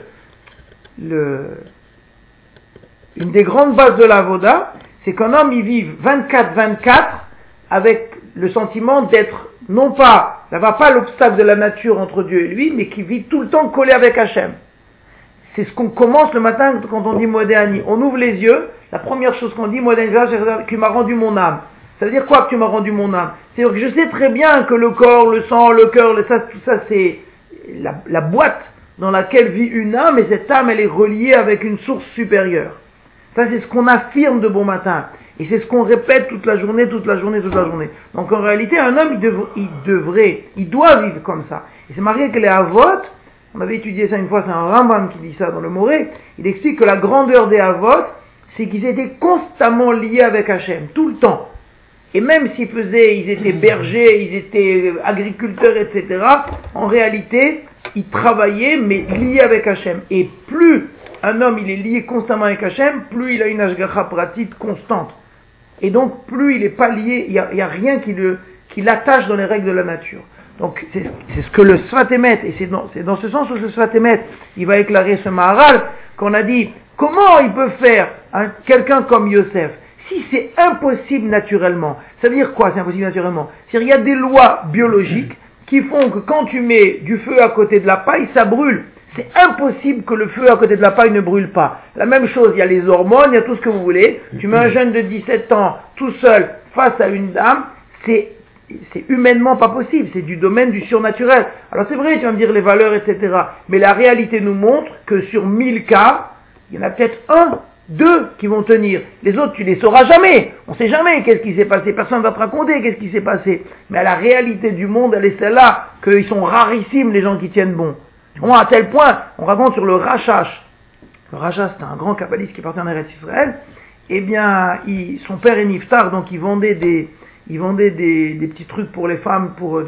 une des grandes bases de l'Avoda, c'est qu'un homme il vive 24/24 avec le sentiment d'être, non pas, d'avoir pas l'obstacle de la nature entre Dieu et lui, mais qui vit tout le temps collé avec Hachem. C'est ce qu'on commence le matin quand on dit Modéani. On ouvre les yeux, la première chose qu'on dit, Modéani, tu m'as rendu mon âme. Ça veut dire quoi que tu m'as rendu mon âme? C'est-à-dire que je sais très bien que le corps, le sang, le cœur, tout ça c'est la boîte dans laquelle vit une âme, et cette âme elle est reliée avec une source supérieure. Ça c'est ce qu'on affirme de bon matin. Et c'est ce qu'on répète toute la journée. Donc en réalité, un homme, il doit vivre comme ça. Et c'est marqué que les Avot, on avait étudié ça une fois, c'est un Rambam qui dit ça dans le Moré, il explique que la grandeur des Avot, c'est qu'ils étaient constamment liés avec Hachem, tout le temps. Et même ils étaient bergers, ils étaient agriculteurs, etc., en réalité, ils travaillaient, mais liés avec Hachem. Et plus un homme, il est lié constamment avec Hachem, plus il a une Hashgacha pratique constante. Et donc, plus il n'est pas lié, il n'y a rien qui l'attache dans les règles de la nature. Donc, c'est ce que le Sfat Emet, et c'est dans ce sens où le Sfat Emet, il va éclairer ce Maharal, qu'on a dit, comment il peut faire quelqu'un comme Yosef, si c'est impossible naturellement? Ça veut dire quoi, c'est impossible naturellement? C'est-à-dire, il y a des lois biologiques qui font que quand tu mets du feu à côté de la paille, ça brûle. C'est impossible que le feu à côté de la paille ne brûle pas. La même chose, il y a les hormones, il y a tout ce que vous voulez. Tu mets un jeune de 17 ans tout seul face à une dame, c'est humainement pas possible, c'est du domaine du surnaturel. Alors c'est vrai, tu vas me dire les valeurs, etc. Mais la réalité nous montre que sur 1000 cas, il y en a peut-être 1, 2 qui vont tenir. Les autres, tu les sauras jamais. On sait jamais qu'est-ce qui s'est passé. Personne ne va te raconter qu'est-ce qui s'est passé. Mais la réalité du monde, elle est celle-là, qu'ils sont rarissimes les gens qui tiennent bon. À tel point, on raconte sur le Rachash. Le Rachash, c'était un grand kabbaliste qui partait en Eretz Israël. Eh bien, son père est niftar, donc il vendait des petits trucs pour les femmes, pour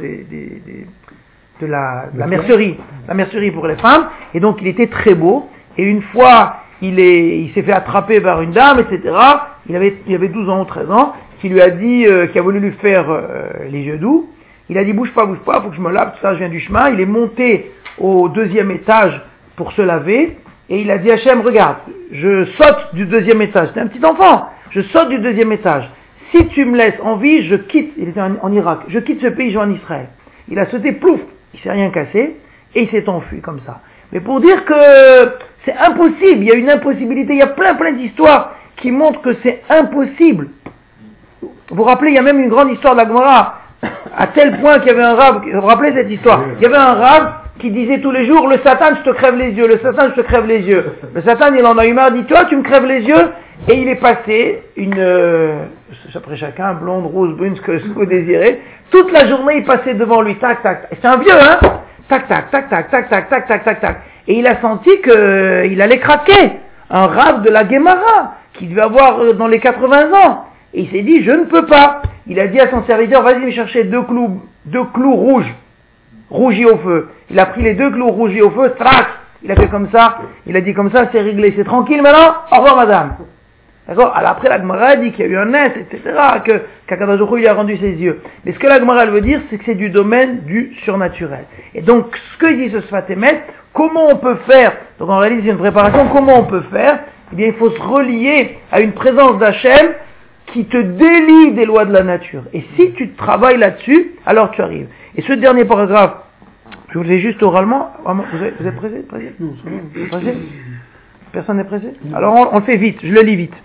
de la mercerie pour les femmes. Et donc, il était très beau. Et une fois, il s'est fait attraper par une dame, etc. Il avait 12 ans ou 13 ans, qui lui a dit, qui a voulu lui faire les yeux doux. Il a dit, bouge pas, faut que je me lave, tout ça, je viens du chemin. Il est monté au 2e étage pour se laver, et il a dit à Hachem, regarde, je saute du 2e étage. C'était un petit enfant. Je saute du 2e étage. Si tu me laisses en vie, je quitte, il était en Irak, je quitte ce pays, je vais en Israël. Il a sauté, plouf, il s'est rien cassé, et il s'est enfui comme ça. Mais pour dire que c'est impossible, il y a une impossibilité, il y a plein d'histoires qui montrent que c'est impossible. Vous vous rappelez, il y a même une grande histoire de la Gemara, à tel point qu'il y avait un rave, vous vous rappelez cette histoire? Il y avait un rave qui disait tous les jours, le Satan, je te crève les yeux, le Satan, je te crève les yeux. Le Satan, il en a eu marre, il dit, toi, tu me crèves les yeux, et il est passé après chacun, blonde, rose, brune, ce que vous désirez. Toute la journée, il passait devant lui, tac, tac. C'est un vieux, hein? Tac, tac, tac, tac, tac, tac, tac, tac, tac, tac. Et il a senti qu'il allait craquer. Un rave de la Gemara, qui devait avoir dans les 80 ans. Et il s'est dit, je ne peux pas. Il a dit à son serviteur, vas-y me chercher deux clous rouges, rougis au feu. Il a pris les 2 clous rougis au feu, strac. Il a fait comme ça, il a dit comme ça, c'est réglé, c'est tranquille maintenant, au revoir madame. D'accord? Alors après la Gemara dit qu'il y a eu un nez, etc., qu'Akadosh Baruch Hu lui a rendu ses yeux. Mais ce que la Gemara veut dire, c'est que c'est du domaine du surnaturel. Et donc, ce que dit ce Sfat Emet, comment on peut faire, donc en réalité c'est une préparation, comment on peut faire? Eh bien il faut se relier à une présence d'Hachem qui te délie des lois de la nature. Et si tu travailles là-dessus, alors tu arrives. Et ce dernier paragraphe, je vous le dis juste oralement, vous êtes pressé? Non, c'est bon. Personne n'est pressé? Alors on le fait vite, je le lis vite.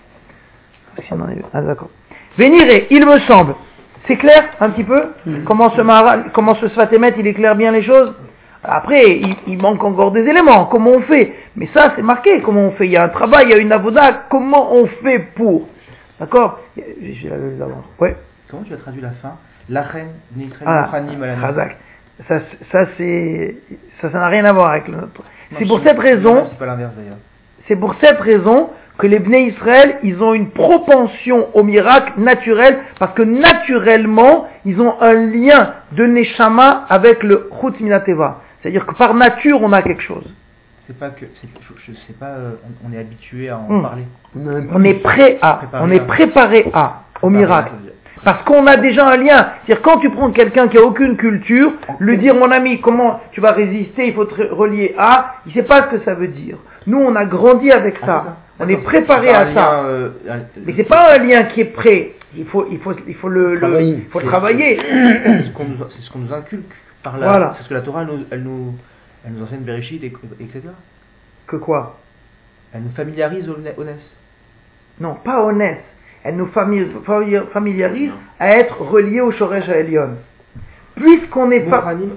Ah d'accord. Véniré, il me semble. C'est clair un petit peu? Comment ce Sfat Emet, il éclaire bien les choses? Après, il manque encore des éléments. Comment on fait? Mais ça, c'est marqué. Comment on fait? Il y a un travail, il y a une avoda. Comment on fait pour? D'accord? J'ai la levé d'avant. Ouais. Comment tu as traduit la fin? Lachen, Israël, Ah, Mochanim, Alanis. Chazak. Ça n'a rien à voir avec le nôtre. Non, C'est pour cette raison, c'est pas l'inverse d'ailleurs. c'est pour cette raison que les Bnei Israël, ils ont une propension au miracle naturel, parce que naturellement, ils ont un lien de Neshama avec le Chutz Minateva. C'est-à-dire que par nature, on a quelque chose. C'est pas que, je sais pas, on est habitué à en parler. On est prêt à, on est préparé à, au miracle. Parce qu'on a déjà un lien. C'est-à-dire, quand tu prends quelqu'un qui a aucune culture, lui dire, mon ami, comment tu vas résister, il faut te relier à, il sait pas ce que ça veut dire. Nous, on a grandi avec ça. On est préparé à ça. Mais c'est pas un lien qui est prêt. Il faut travailler. C'est ce qu'on nous inculque par là. Voilà. C'est ce que la Torah, elle nous enseigne Bereshit, etc. Que quoi? Elle nous familiarise au NES. Non, pas honnête. Elle nous familiarise à être relié au Shoresh Elyon. Puisqu'on est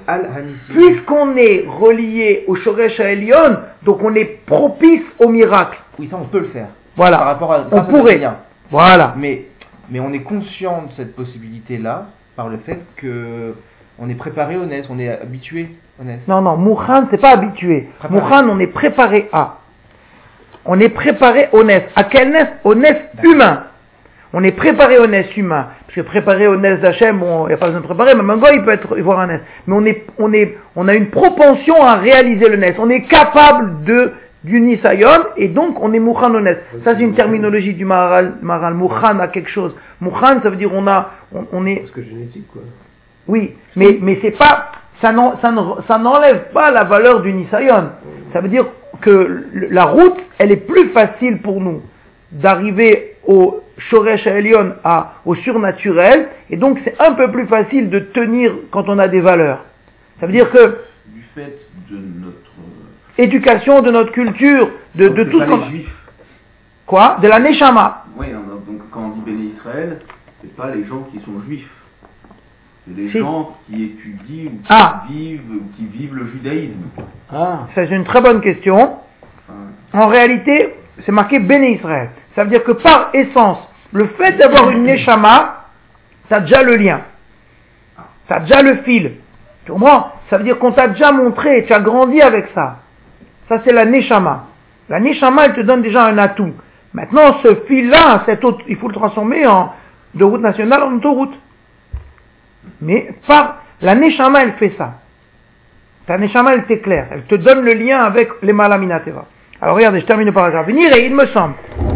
relié au Shoresh Elyon, donc on est propice au miracle. Oui, ça on peut le faire. Voilà. Par rapport à on pourrait. Voilà. Mais on est conscient de cette possibilité-là par le fait que on est préparé au NES, on est habitué au NES. Non, Mouchan, c'est pas habitué. Mouchan, on est préparé à. On est préparé au NES. À quel NES? Au NES humain. On est préparé au NES humain. Parce que préparé au NES d'Hachem, il n'y a pas besoin de préparer, même un gars, il peut voir un NES. Mais on a une propension à réaliser le NES. On est capable du Nisayon, et donc on est Mouchan au NES. Ça, c'est une terminologie du Maharal. Mouchan a quelque chose. Mouchan, ça veut dire on est... Parce que génétique, quoi. Oui, mais c'est pas... Ça n'enlève pas la valeur du Nisayon. Ça veut dire que la route, elle est plus facile pour nous d'arriver au Shoresh Elyon, au surnaturel, et donc c'est un peu plus facile de tenir quand on a des valeurs. Ça veut dire que du fait de notre éducation, de notre culture, de tout ce qu'on... Juifs. Quoi? De la Neshama. Oui, donc quand on dit Béné Israël, c'est pas les gens qui sont juifs. C'est les gens qui étudient ou qui vivent le judaïsme. Ça, c'est une très bonne question. En réalité, c'est marqué Béné Israël. Ça veut dire que par essence, le fait d'avoir une Neshama, ça a déjà le lien. Ça a déjà le fil. Tu comprends? Ça veut dire qu'on t'a déjà montré, tu as grandi avec ça. Ça, c'est la Neshama. La Neshama, elle te donne déjà un atout. Maintenant, ce fil-là, il faut le transformer de route nationale en autoroute. Mais la Neshama, elle fait ça. Ta Neshama, elle t'éclaire. Elle te donne le lien avec les Malaminateva. Alors regardez, je termine le paragraphe. Venir, et il me semble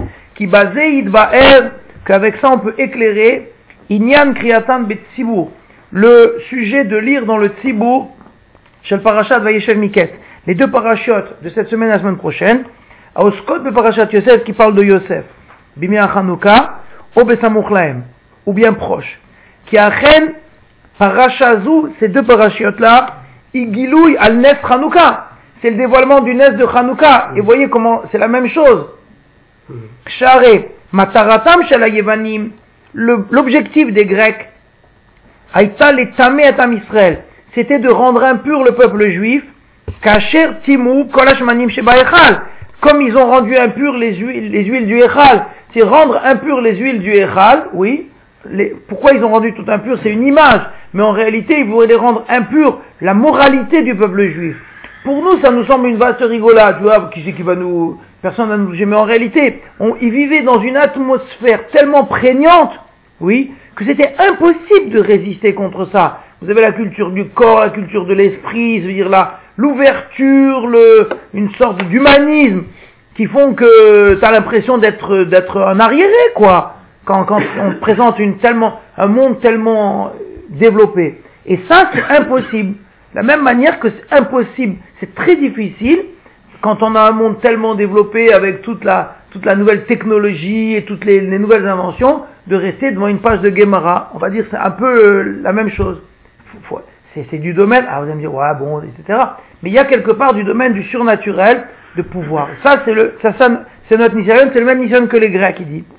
qu'avec ça on peut éclairer Inyan Kriyatan Betsibour, le sujet de lire dans le Tzibour chez le Parashat Vayeshev Miket. Les deux parachutes de cette semaine et la semaine prochaine, à Oskot le Parashat Yosef qui parle de Yosef, Bimia Chanouka, ou Besamuch Lahem, ou bien proche. Qui achen Parashazou, ces deux parachutes là, Igilouy al Nes Chanouka. C'est le dévoilement du Nes de Chanouka. Et vous voyez comment c'est la même chose. Kshare, Mataratam Shel Yevanim, l'objectif des Grecs, Aïta les Tamé Atam Israël, c'était de rendre impur le peuple juif, Kacher Timou Kolashmanim Sheba Echal, comme ils ont rendu impur les huiles du Echal, c'est rendre impur les huiles du Echal, oui. Pourquoi ils ont rendu tout impur? C'est une image, mais en réalité ils voulaient rendre impur la moralité du peuple juif. Pour nous, ça nous semble une vaste rigolade, tu vois, qui c'est qui va nous... Personne va nous juger, mais en réalité, ils vivaient dans une atmosphère tellement prégnante, oui, que c'était impossible de résister contre ça. Vous avez la culture du corps, la culture de l'esprit, c'est-à-dire l'ouverture, une sorte d'humanisme, qui font que tu as l'impression d'être un arriéré, quoi, quand on te présente un monde tellement développé. Et ça, c'est impossible. De la même manière que c'est impossible, c'est très difficile, quand on a un monde tellement développé avec toute la nouvelle technologie et toutes les nouvelles inventions, de rester devant une page de Gemara. On va dire c'est un peu la même chose. C'est du domaine, vous allez me dire, ouais, bon, etc. Mais il y a quelque part du domaine du surnaturel, de pouvoir. Ça, c'est notre Nisayon, c'est le même Nisayon que les Grecs, il dit.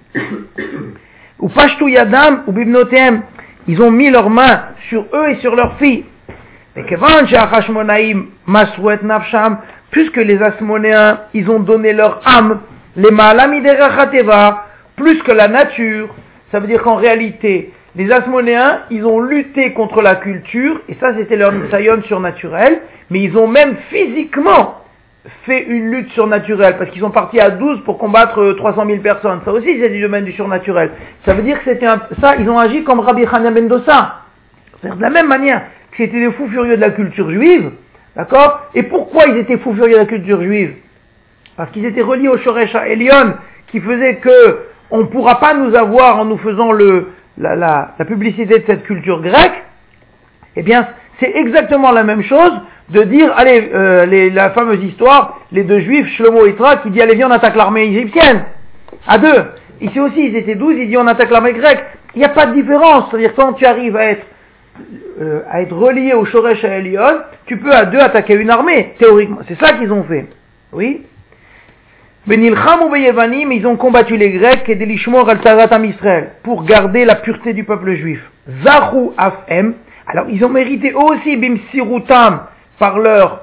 Ou Pashtu Yadam, ou Bibnotem, ils ont mis leurs mains sur eux et sur leurs filles. Puisque les Asmonéens, ils ont donné leur âme, les Ma'alamidera Chateva, plus que la nature. Ça veut dire qu'en réalité, les Asmonéens, ils ont lutté contre la culture, et ça c'était leur nisayon surnaturel, mais ils ont même physiquement fait une lutte surnaturelle, parce qu'ils sont partis à 12 pour combattre 300 000 personnes. Ça aussi c'est du domaine du surnaturel. Ça veut dire que ça, ils ont agi comme Rabbi Chania ben Dossa. C'est-à-dire de la même manière que c'était des fous furieux de la culture juive, d'accord? Et pourquoi ils étaient fous furieux de la culture juive? Parce qu'ils étaient reliés au Shoresh Elion, qui faisait que on ne pourra pas nous avoir en nous faisant la publicité de cette culture grecque. Eh bien, c'est exactement la même chose de dire, allez, la fameuse histoire, les deux juifs, Shlomo et Itra, qui dit, allez, viens, on attaque l'armée égyptienne. À deux. Ici aussi, ils étaient 12, il dit, on attaque l'armée grecque. Il n'y a pas de différence. C'est-à-dire, quand tu arrives à être relié au Shoresh Elion, tu peux à deux attaquer une armée, théoriquement. C'est ça qu'ils ont fait. Oui. Benilcham ou Beyevanim, ils ont combattu les Grecs et Delishmor al Taratam Israël pour garder la pureté du peuple juif. Zahu Afem, alors ils ont mérité aussi Bimsirutam par leur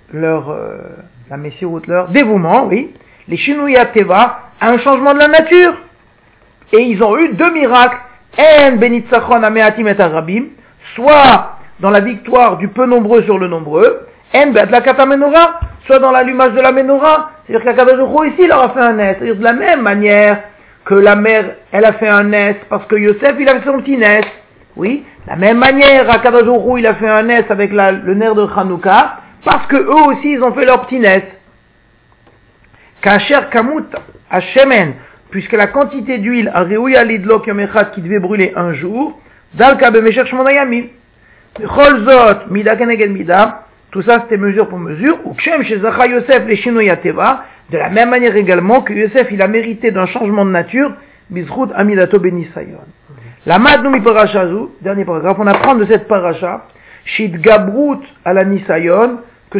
dévouement, oui, les Shinuyat Teva, un changement de la nature. Et ils ont eu deux miracles, En Benitzachon Ameatim et Arabim, soit dans la victoire du peu nombreux sur le nombreux, En Be'adlakat Menorah, soit dans l'allumage de la Menorah. C'est-à-dire qu'Akadosh Baruch Hu ici, il leur a fait un nes. C'est-à-dire de la même manière que la mère, elle a fait un nes parce que Yosef, il a fait son petit nes. Oui. De la même manière, Akadosh Baruch Hu, il a fait un nes avec le ner de Hanouka parce que eux aussi, ils ont fait leur petit nes. Kacher Kamut Hashemen, puisque la quantité d'huile a Reouya Lidlok Yom Echad qui devait brûler un jour, Dalka Bemesher Shmona Yamim. Chol Zot, Mida Keneged Mida, tout ça c'était mesure pour mesure, ou Kshem Shezacha Yosef les Shinoyateva, de la même manière également que Yosef il a mérité d'un changement de nature, Bizrut Amidato Benisayon. La Madnu mi Parashazu, dernier paragraphe, on apprend de cette paracha, Shid Gabrut à la Nisayon, que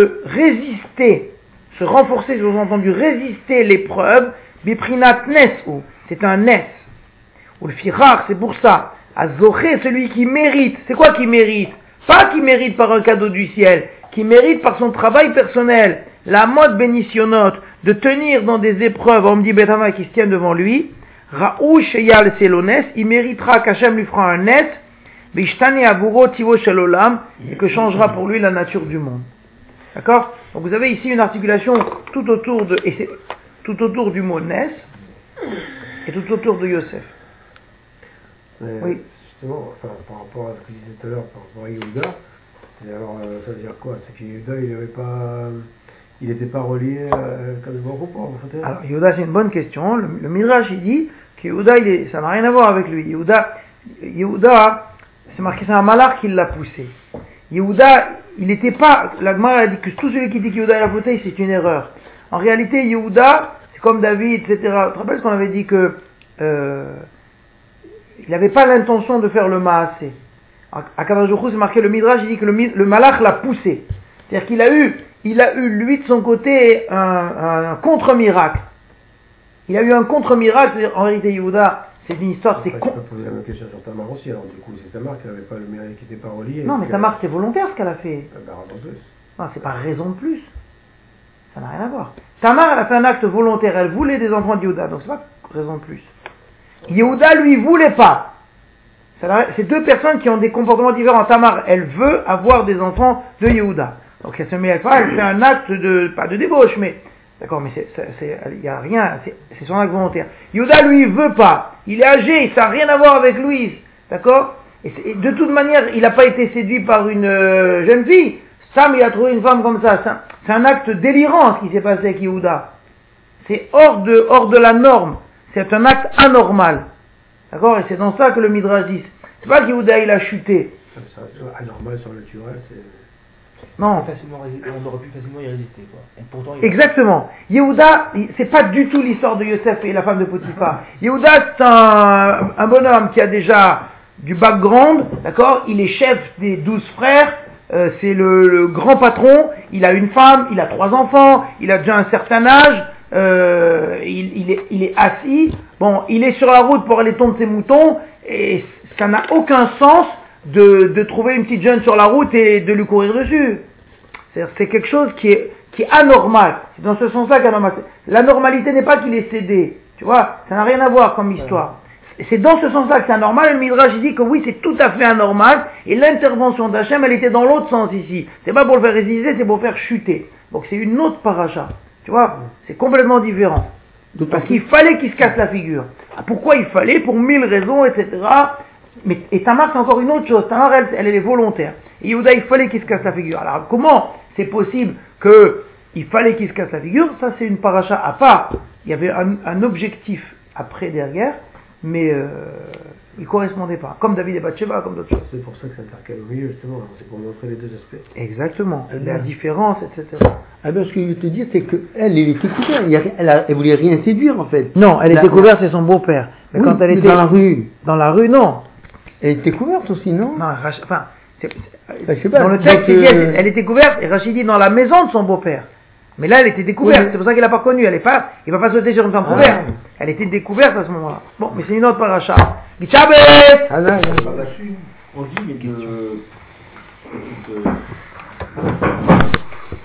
se renforcer, vous avez entendu, résister l'épreuve, Biprinat Nesu, c'est un Nes, ou le Firar, c'est pour ça, Azoché, celui qui mérite, c'est quoi qui mérite? Pas qui mérite par un cadeau du ciel, qui mérite par son travail personnel, la mode bénitionnote, de tenir dans des épreuves, on me dit Betama qui se tient devant lui, Raouch Yal Selones, il méritera qu'Hachem lui fera un net, Bishtani Avuro Tivo Shalolam, et que changera pour lui la nature du monde. D'accord? Donc vous avez ici une articulation tout autour du mot Nes, et tout autour de Yosef. Oui. Justement, enfin, par rapport à ce que je disais tout à l'heure, par rapport à Yehuda, alors ça veut dire quoi? C'est que Yehuda, il n'était pas relié à Kadosh Baruch Hu pour en fait. Alors Yehuda, c'est une bonne question. Le Midrash il dit que Yehuda, ça n'a rien à voir avec lui. Yehuda, c'est marqué, c'est un malach qui l'a poussé. Yehuda, il n'était pas. La Gemara a dit que tout celui qui dit que Yehuda l'a poussé, c'est une erreur. En réalité, Yehuda, c'est comme David, etc. Tu te rappelles qu'on avait dit que il n'avait pas l'intention de faire le maasé. À Kadosh Baruch Hu, c'est marqué, le Midrash, il dit que le malach l'a poussé. C'est-à-dire qu'il a eu, lui, de son côté, un contre-miracle. Il a eu un contre-miracle, c'est-à-dire, en réalité, Yehuda, c'est une histoire, c'est con. Tu peux poser la même question sur Tamar aussi, alors du coup, c'est Tamar qui n'avait pas le miracle, qui n'était pas relié. Non, mais Tamar, c'est volontaire ce qu'elle a fait. Raison de plus. Non, c'est pas raison de plus. Ça n'a rien à voir. Tamar, elle a fait un acte volontaire, elle voulait des enfants de Yehuda, donc c'est pas raison de plus. Yehuda, lui, voulait pas. C'est deux personnes qui ont des comportements différents. Tamar, elle veut avoir des enfants de Yehuda. Donc elle se met à faire, elle fait un acte pas de débauche, mais, d'accord, mais il y a rien, c'est son acte volontaire. Yehuda, lui, il veut pas. Il est âgé, ça n'a rien à voir avec lui. D'accord? Et de toute manière, il n'a pas été séduit par une jeune fille. Sam, il a trouvé une femme comme ça. C'est un acte délirant, ce qui s'est passé avec Yehuda. C'est hors de la norme. C'est un acte anormal. D'accord? Et c'est dans ça que le Midrash dit. C'est pas que Yehuda il a chuté. Anormal, surnaturel, c'est. Non. On aurait pu facilement y résister, quoi. Et pourtant, Exactement. Yehuda, c'est pas du tout l'histoire de Yosef et la femme de Potiphar. Yehuda, c'est un bonhomme qui a déjà du background, d'accord? Il est chef des 12 frères, c'est le grand patron, il a une femme, il a 3 enfants, il a déjà un certain âge, il est assis, bon, il est sur la route pour aller tondre ses moutons, et ça n'a aucun sens de trouver une petite jeune sur la route et de lui courir dessus. C'est quelque chose qui est anormal. C'est dans ce sens-là qu'anormal. La normalité n'est pas qu'il est cédé. Tu vois, ça n'a rien à voir comme histoire. C'est dans ce sens-là que c'est anormal. Le Midrash il dit que oui, c'est tout à fait anormal. Et l'intervention d'Hachem, elle était dans l'autre sens ici. C'est pas pour le faire résister, c'est pour le faire chuter. Donc c'est une autre paracha. Tu vois, c'est complètement différent. Parce qu'il fallait qu'il se casse la figure. Pourquoi il fallait? Pour 1000 raisons, etc. Mais, et Tamar, c'est encore une autre chose. Tamar, elle est volontaire. Et Yehuda, il fallait qu'il se casse la figure. Alors comment c'est possible qu'il fallait qu'il se casse la figure? Ça, c'est une paracha à part. Il y avait un objectif après derrière, mais il ne correspondait pas. Comme David et Bathsheba, comme d'autres choses. C'est pour ça que ça intercale au milieu, justement. C'est pour montrer les deux aspects. Exactement. La différence, etc. Ah ben, ce que je veux te dire, c'est qu'elle était couverte. Elle voulait rien séduire, en fait. Non, elle était couverte, c'est son beau-père. Mais oui, quand elle était dans la rue. Dans la rue, non. Elle était couverte aussi, non? Non, enfin, je sais pas, dans le texte, donc, il dit, elle était couverte, et Rachid dit dans la maison de son beau-père. Mais là, elle était découverte, oui. c'est pour ça qu'il l'a pas connue. Il va pas sauter sur une femme couverte. Elle était découverte à ce moment-là. Bon, mais c'est une autre paracha. Gitchabet! Là-dessus, on dit que